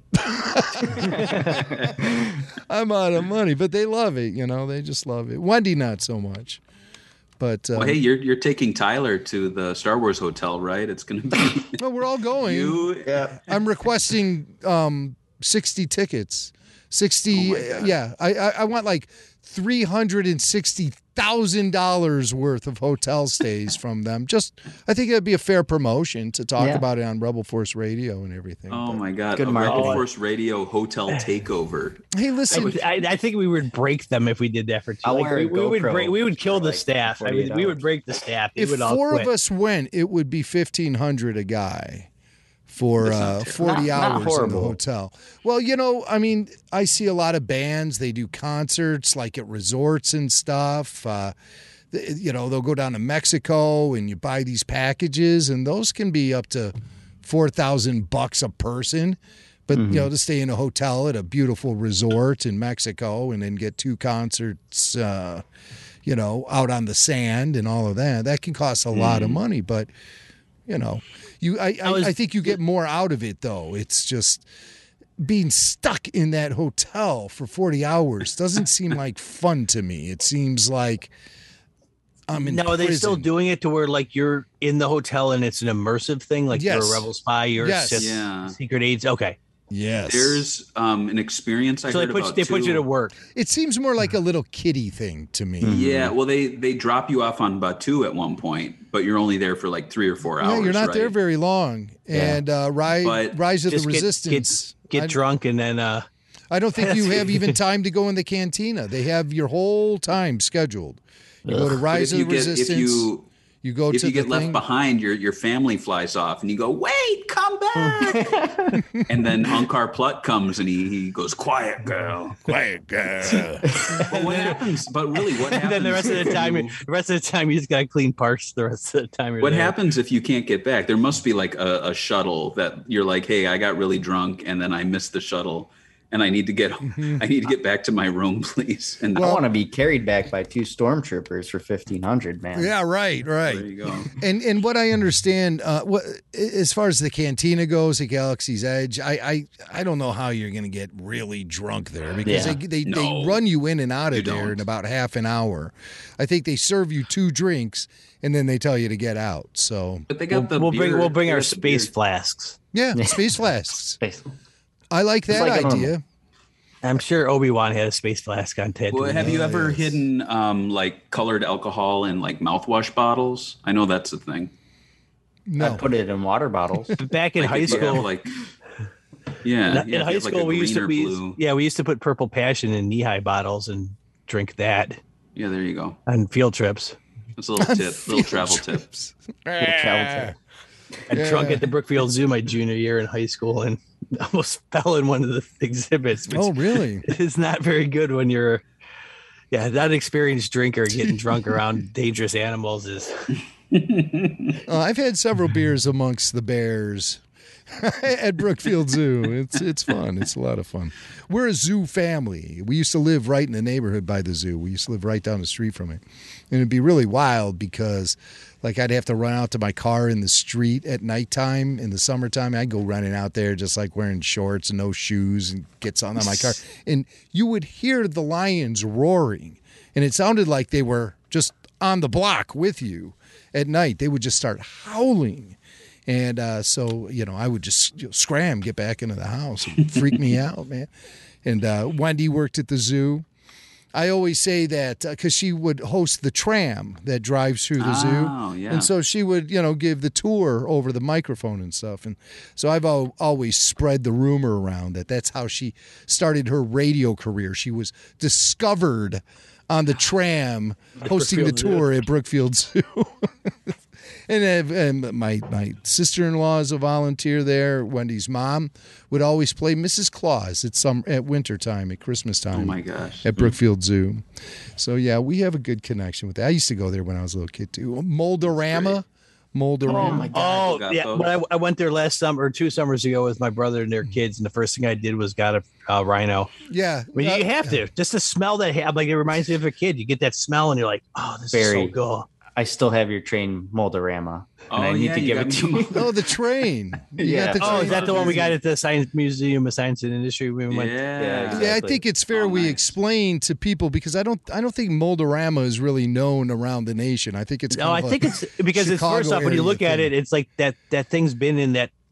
I'm out of money, but they love it. You know, they just love it. Wendy, not so much. But uh, Well, hey, you're you're taking Tyler to the Star Wars hotel, right? It's gonna be well, we're all going. you. Yeah. I'm requesting um, sixty tickets. sixty, Oh my God. yeah. I, I I want like three hundred sixty thousand dollars worth of hotel stays from them. Just, I think it'd be a fair promotion to talk Yeah. about it on Rebel Force Radio and everything. Oh But- my God! Good a Rebel marketing. Force Radio hotel takeover. Hey, listen, I, I think we would break them if we did that for two. I'll Like, wear a we, we would GoPro break, we would kill for the like staff. I mean, we forty-eight would hours. break the staff. They if would all four quit. of us went, it would be fifteen hundred a guy for That's not uh, terrible. forty Not- not hours in the horrible. hotel. Well, you know, I mean, I see a lot of bands. They do concerts like at resorts and stuff. Uh, th- you know, they'll go down to Mexico and you buy these packages, and those can be up to four thousand bucks a person. But you know, to stay in a hotel at a beautiful resort in Mexico and then get two concerts, uh, you know, out on the sand and all of that, that can cost a lot of money. But you know, you I, I, was- I think you get more out of it though. It's just being stuck in that hotel for forty hours doesn't seem like fun to me. It seems like I'm in No, are they still prison. doing it to where like you're in the hotel and it's an immersive thing, like you're Yes. a rebel spy, you're Yes. a Sith Yeah. secret aides. Okay, Yes. There's um, an experience I so they heard put about they put you too. to work. It seems more like a little kiddie thing to me. Yeah, well, they they drop you off on Batu at one point, but you're only there for like three or four Yeah, hours. you're not right? there very long. And uh, Rise, But Rise of the Just get Resistance. get, get I, drunk and then uh, I don't think you have even time to go in the cantina. They have your whole time scheduled. You go to But Rise if of you the get Resistance. if you you go if to you get the left thing. behind, your your family flies off, and you go, "Wait, come back!" And then Unkar Plutt comes, and he he goes, "Quiet, girl." Quiet girl. But what happens? But really, what happens? and then the rest of the if time, you- the rest of the time you just gotta clean parks. The rest of the time, you're What there. happens if you can't get back? There must be like a, a shuttle that you're like, "Hey, I got really drunk, and then I missed the shuttle, and I need to get I need to get back to my room, please." And I want to be carried back by two stormtroopers for fifteen hundred, man. Yeah, right, right. there you go. And and what I understand, uh, what as far as the cantina goes at Galaxy's Edge, I I, I don't know how you're going to get really drunk there because Yeah. they they, No. they run you in and out of You there don't. in about half an hour. I think they serve you two drinks and then they tell you to get out. So But they We'll, got the we'll bring beer- we'll bring they our got the space beer. flasks. yeah, space flasks. Basically. I like that like a- idea. I'm sure Obi-Wan had a space flask on Tatooine. Well, have you Oh, ever yes. hidden um, like colored alcohol in like mouthwash bottles? I know that's a thing. I No, put it in water bottles. Back in Like, high if you have, school, like, yeah, in yeah, if high you have, like, a school we used to green or we used, blue- yeah we used to put purple passion in knee-high bottles and drink that Yeah, there you go. on field trips. That's a little tip, little travel tip. Little travel tip. I drunk at the Brookfield Zoo my junior year in high school and almost fell in one of the exhibits, which oh really? is not very good when you're yeah, that experienced drinker getting drunk around dangerous animals is Uh, I've had several beers amongst the bears at Brookfield Zoo. It's it's fun. It's a lot of fun. We're a zoo family. We used to live right in the neighborhood by the zoo. We used to live right down the street from it. And it'd be really wild because like I'd have to run out to my car in the street at nighttime in the summertime. I'd go running out there just like wearing shorts and no shoes and get something on my car. And you would hear the lions roaring. And it sounded like they were just on the block with you at night. They would just start howling. And uh, so, you know, I would just you know, scram, get back into the house. It would freak me out, man. And uh, Wendy worked at the zoo. I always say that because she would host the tram that drives through the Oh, zoo. yeah. And so she would, you know, give the tour over the microphone and stuff. And so I've al- always spread the rumor around that that's how she started her radio career. She was discovered on the tram hosting the Brookfield Zoo. tour at Brookfield Zoo. And, uh, and my my sister-in-law is a volunteer there. Wendy's mom would always play Missus Claus at some at winter time, at Christmas time. Oh my gosh. At Brookfield Zoo. So yeah, we have a good connection with that. I used to go there when I was a little kid too. Moldorama. Moldorama. Oh my god. oh got yeah those. when I, I went there last summer or two summers ago with my brother and their kids and the first thing I did was got a uh, rhino. Yeah. I mean, Uh, you have to just to smell that ha- like it reminds me of a kid. You get that smell and you're like, oh, this Very. is so cool. I still have your train Moldorama. Oh, And I need yeah, to you give got it to me- you. Oh, the train. You Yeah. got the Oh, train. is that the one we got at the Science Museum of Science and Industry? We went. Yeah. Yeah, Yeah, I exactly. think it's fair Oh, we nice. explain to people because I don't I don't think Moldorama is really known around the nation. I think it's No, kind I of a think it's because it's Chicago first off when you area look at thing. it, it's like that that thing's been in that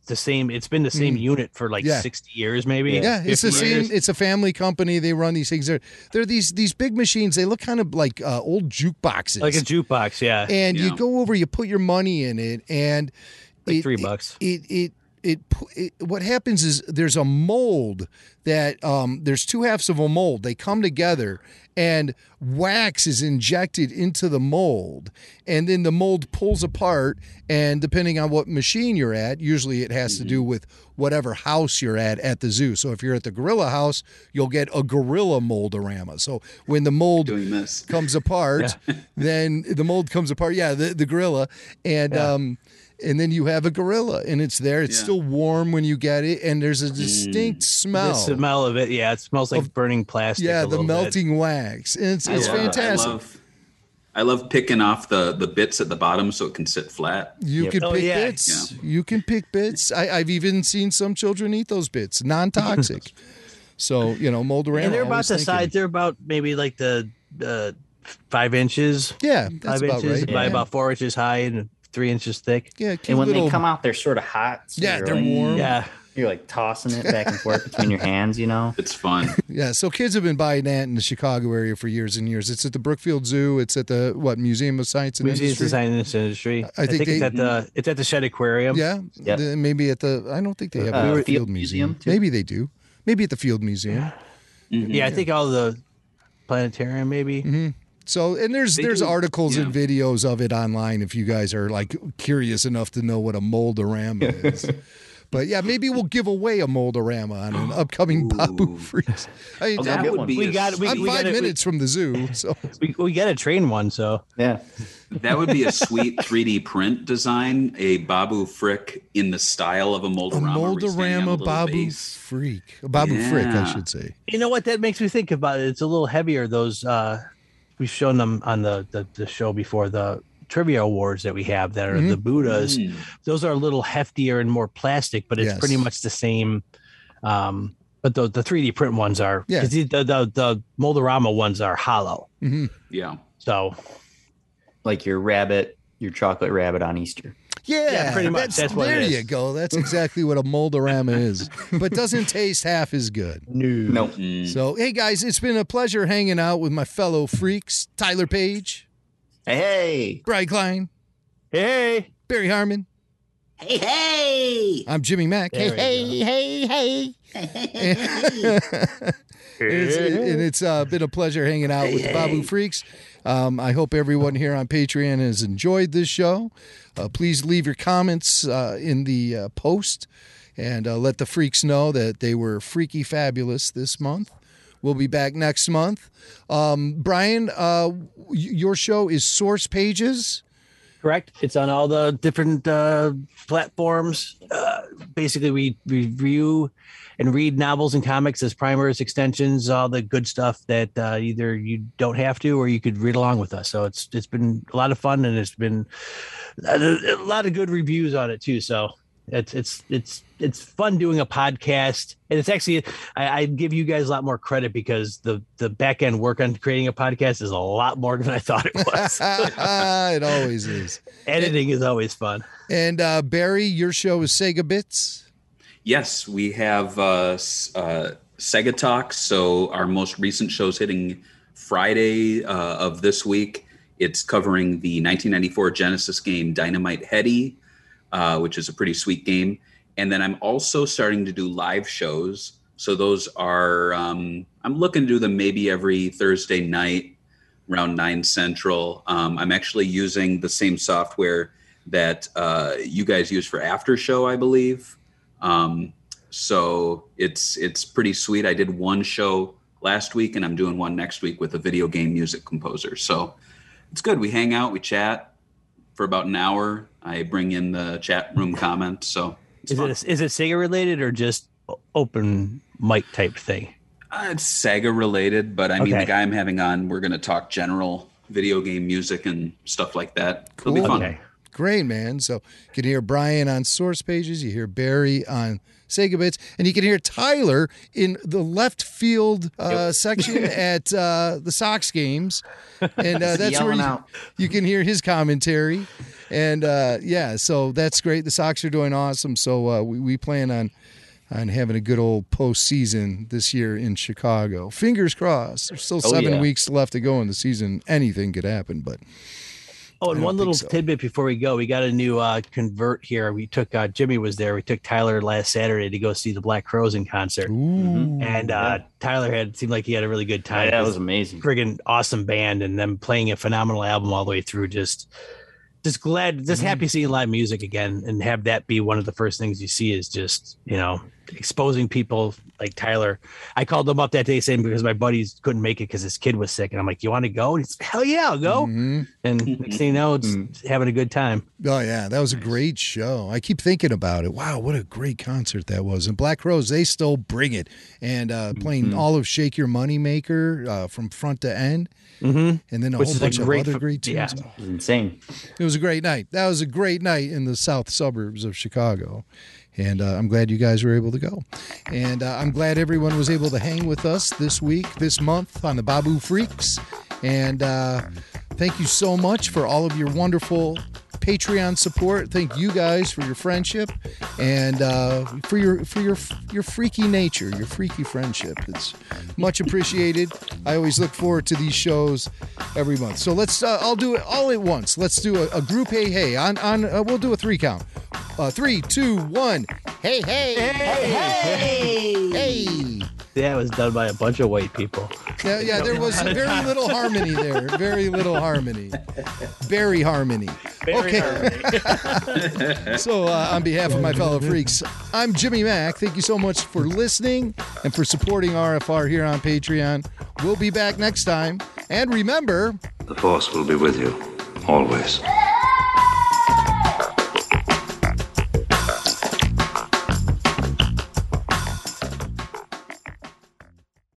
the same. It's been the same unit for like Yeah. sixty years, maybe. Yeah, it's the fifty same. years. It's a family company. They run these things. They're they're these these big machines. They look kind of like uh, old jukeboxes. Like a jukebox, yeah. and Yeah. you go over, you put your money in it, and Like it- three it- bucks. It it, it pu- it what happens is there's a mold that um, there's two halves of a mold. They come together, and wax is injected into the mold, and then the mold pulls apart. And depending on what machine you're at, usually it has to do with whatever house you're at at the zoo. So if you're at the gorilla house, you'll get a gorilla moldorama. So when the mold Doing this. comes apart, then the mold comes apart. Yeah, the, the gorilla, and um, and then you have a gorilla, and it's there. It's Yeah. still warm when you get it, and there's a distinct smell. The smell of it, yeah, it smells like burning plastic. Yeah, a the little bit. melting wax, and it's, I it's love- fantastic. I love, I love picking off the the bits at the bottom so it can sit flat. You can Oh, pick yeah. bits. You can pick bits. I, I've even seen some children eat those bits, non-toxic. So you know, Moldorama. And they're about always the thinking- size. They're about maybe like the uh, five inches. Yeah, that's five about inches right. by Yeah. about four inches high and three inches thick. Yeah, cute And when little, they come out, they're sort of hot. So Yeah, you're they're like, warm. Yeah, You're like tossing it back and forth between your hands, you know? It's fun. Yeah, so kids have been buying that in the Chicago area for years and years. It's at the Brookfield Zoo. It's at the what Museum of Science and Museum Industry. Science Industry. I I think think, it's they- at the it's at the Shed Aquarium. Yeah, Yep. the- maybe at the. I don't think they have Uh, it at the Field Field Museum. Museum, too. Maybe they do. Maybe at the Field Museum. Yeah, I think all the planetarium maybe. So, and there's They there's do, articles and yeah. videos of it online if you guys are like curious enough to know what a moldorama is. But yeah, maybe we'll give away a moldorama on an upcoming Babu Freaks. I mean, Oh, that I'm, would be we a got we, I'm we five gotta, minutes from the zoo, so We, we got to train one, so Yeah. That would be a sweet three D print design, a Babu Frick in the style of a a Moldorama. where he's standing on the moldorama little Babu base. Freak, a Babu Frick, I Yeah. should say. you know what that makes me think about it. It's a little heavier. Those uh, we've shown them on the, the the show before, the trivia awards that we have that are Mm-hmm. the Buddhas. Mm. Those are a little heftier and more plastic, but it's Yes. pretty much the same. Um, but the the three D print ones are Yeah. 'cause the, the the the Moldorama ones are hollow. Yeah. So Like your rabbit, your chocolate rabbit on Easter. Yeah, Yeah, pretty much. That's what it there is. you go. That's exactly what a moldorama is, but doesn't taste half as good. no. No. So, hey guys, it's been a pleasure hanging out with my fellow freaks: Tyler Page, Hey. Brian Klein, Hey, Barry Harmon. Hey, hey! I'm Jimmy Mack. There we Hey, go. hey, hey, hey. And it's, and it's uh, been a pleasure hanging out with the Babu Freaks. Um, I hope everyone here on Patreon has enjoyed this show. Uh, please leave your comments uh, in the uh, post and uh, let the freaks know that they were freaky fabulous this month. We'll be back next month. Um, Brian, uh, y- your show is Source Pages. correct. It's on all the different uh, platforms. Uh, basically, we review and read novels and comics as primers, extensions, all the good stuff that uh, either you don't have to or you could read along with us. So it's it's been a lot of fun, and it's been a, a lot of good reviews on it too. So it's it's it's it's fun doing a podcast, and it's actually I, I give you guys a lot more credit because the the back end work on creating a podcast is a lot more than I thought it was. It always is. Editing is always fun. And uh, Barry, your show is Sega Bits. Yes, we have uh, s- uh, Sega Talks. So our most recent show's hitting Friday uh, of this week. It's covering the nineteen ninety-four Genesis game Dynamite Heady, uh, which is a pretty sweet game. And then I'm also starting to do live shows. So those are, um, I'm looking to do them maybe every Thursday night around nine Central. Um, I'm actually using the same software that uh, you guys use for After Show, I believe. Um, so it's it's pretty sweet. I did one show last week, and I'm doing one next week with a video game music composer. So it's good. We hang out, we chat for about an hour. I bring in the chat room comments. So it's Is fun. it is it Sega related or just o- open mic type thing? Uh, it's Sega related, but I mean, Okay. the guy I'm having on, we're going to talk general video game music and stuff like that. It'll be fun. Okay. Great, man. So you can hear Brian on Source Pages. You hear Barry on Sega Bits. And you can hear Tyler in the left field uh, yep. section at uh, the Sox games. And uh, that's where you, you can hear his commentary. And, uh, yeah, so that's great. The Sox are doing awesome. So uh, we, we plan on on having a good old postseason this year in Chicago. Fingers crossed. There's still seven oh, yeah. weeks left to go in the season. Anything could happen, but oh, and one little so. tidbit before we go, we got a new uh, convert here. We took uh, Jimmy was there. We took Tyler last Saturday to go see the Black Crowes in concert, Ooh, and uh, yeah. Tyler had seemed like he had a really good time. Yeah, that was amazing. Friggin' awesome band, and them playing a phenomenal album all the way through. Just. Just glad, just happy seeing live music again, and have that be one of the first things you see is just, you know, exposing people like Tyler. I called him up that day saying because my buddies couldn't make it because his kid was sick, and I'm like, "You want to go?" And he's like, "Hell yeah, I'll go!" Mm-hmm. And next thing you know, it's mm-hmm. having a good time. Oh yeah, that was a great show. I keep thinking about it. Wow, what a great concert that was! And Black Crowes, they still bring it, and uh, playing mm-hmm. all of "Shake Your Money Maker" uh, from front to end. Mm-hmm. And then a Which whole bunch of great, other great tunes. Yeah. It was insane. It was a great night. That was a great night in the south suburbs of Chicago. And uh, I'm glad you guys were able to go. And uh, I'm glad everyone was able to hang with us this week, this month on the Babu Freaks. And uh, thank you so much for all of your wonderful Patreon support. Thank you guys for your friendship and uh, for your for your your freaky nature, your freaky friendship. It's much appreciated. I always look forward to these shows every month. So let's uh, I'll do it all at once. Let's do a, a group hey hey on on. Uh, we'll do a three count. Uh, three, two, one. Hey hey hey hey hey. hey. That was done by a bunch of white people. Yeah, yeah, there was very little harmony there. Very little harmony. Barry harmony. Barry okay. harmony. So, uh, on behalf of my fellow freaks, I'm Jimmy Mack. Thank you so much for listening and for supporting R F R here on Patreon. We'll be back next time. And remember, the Force will be with you, always.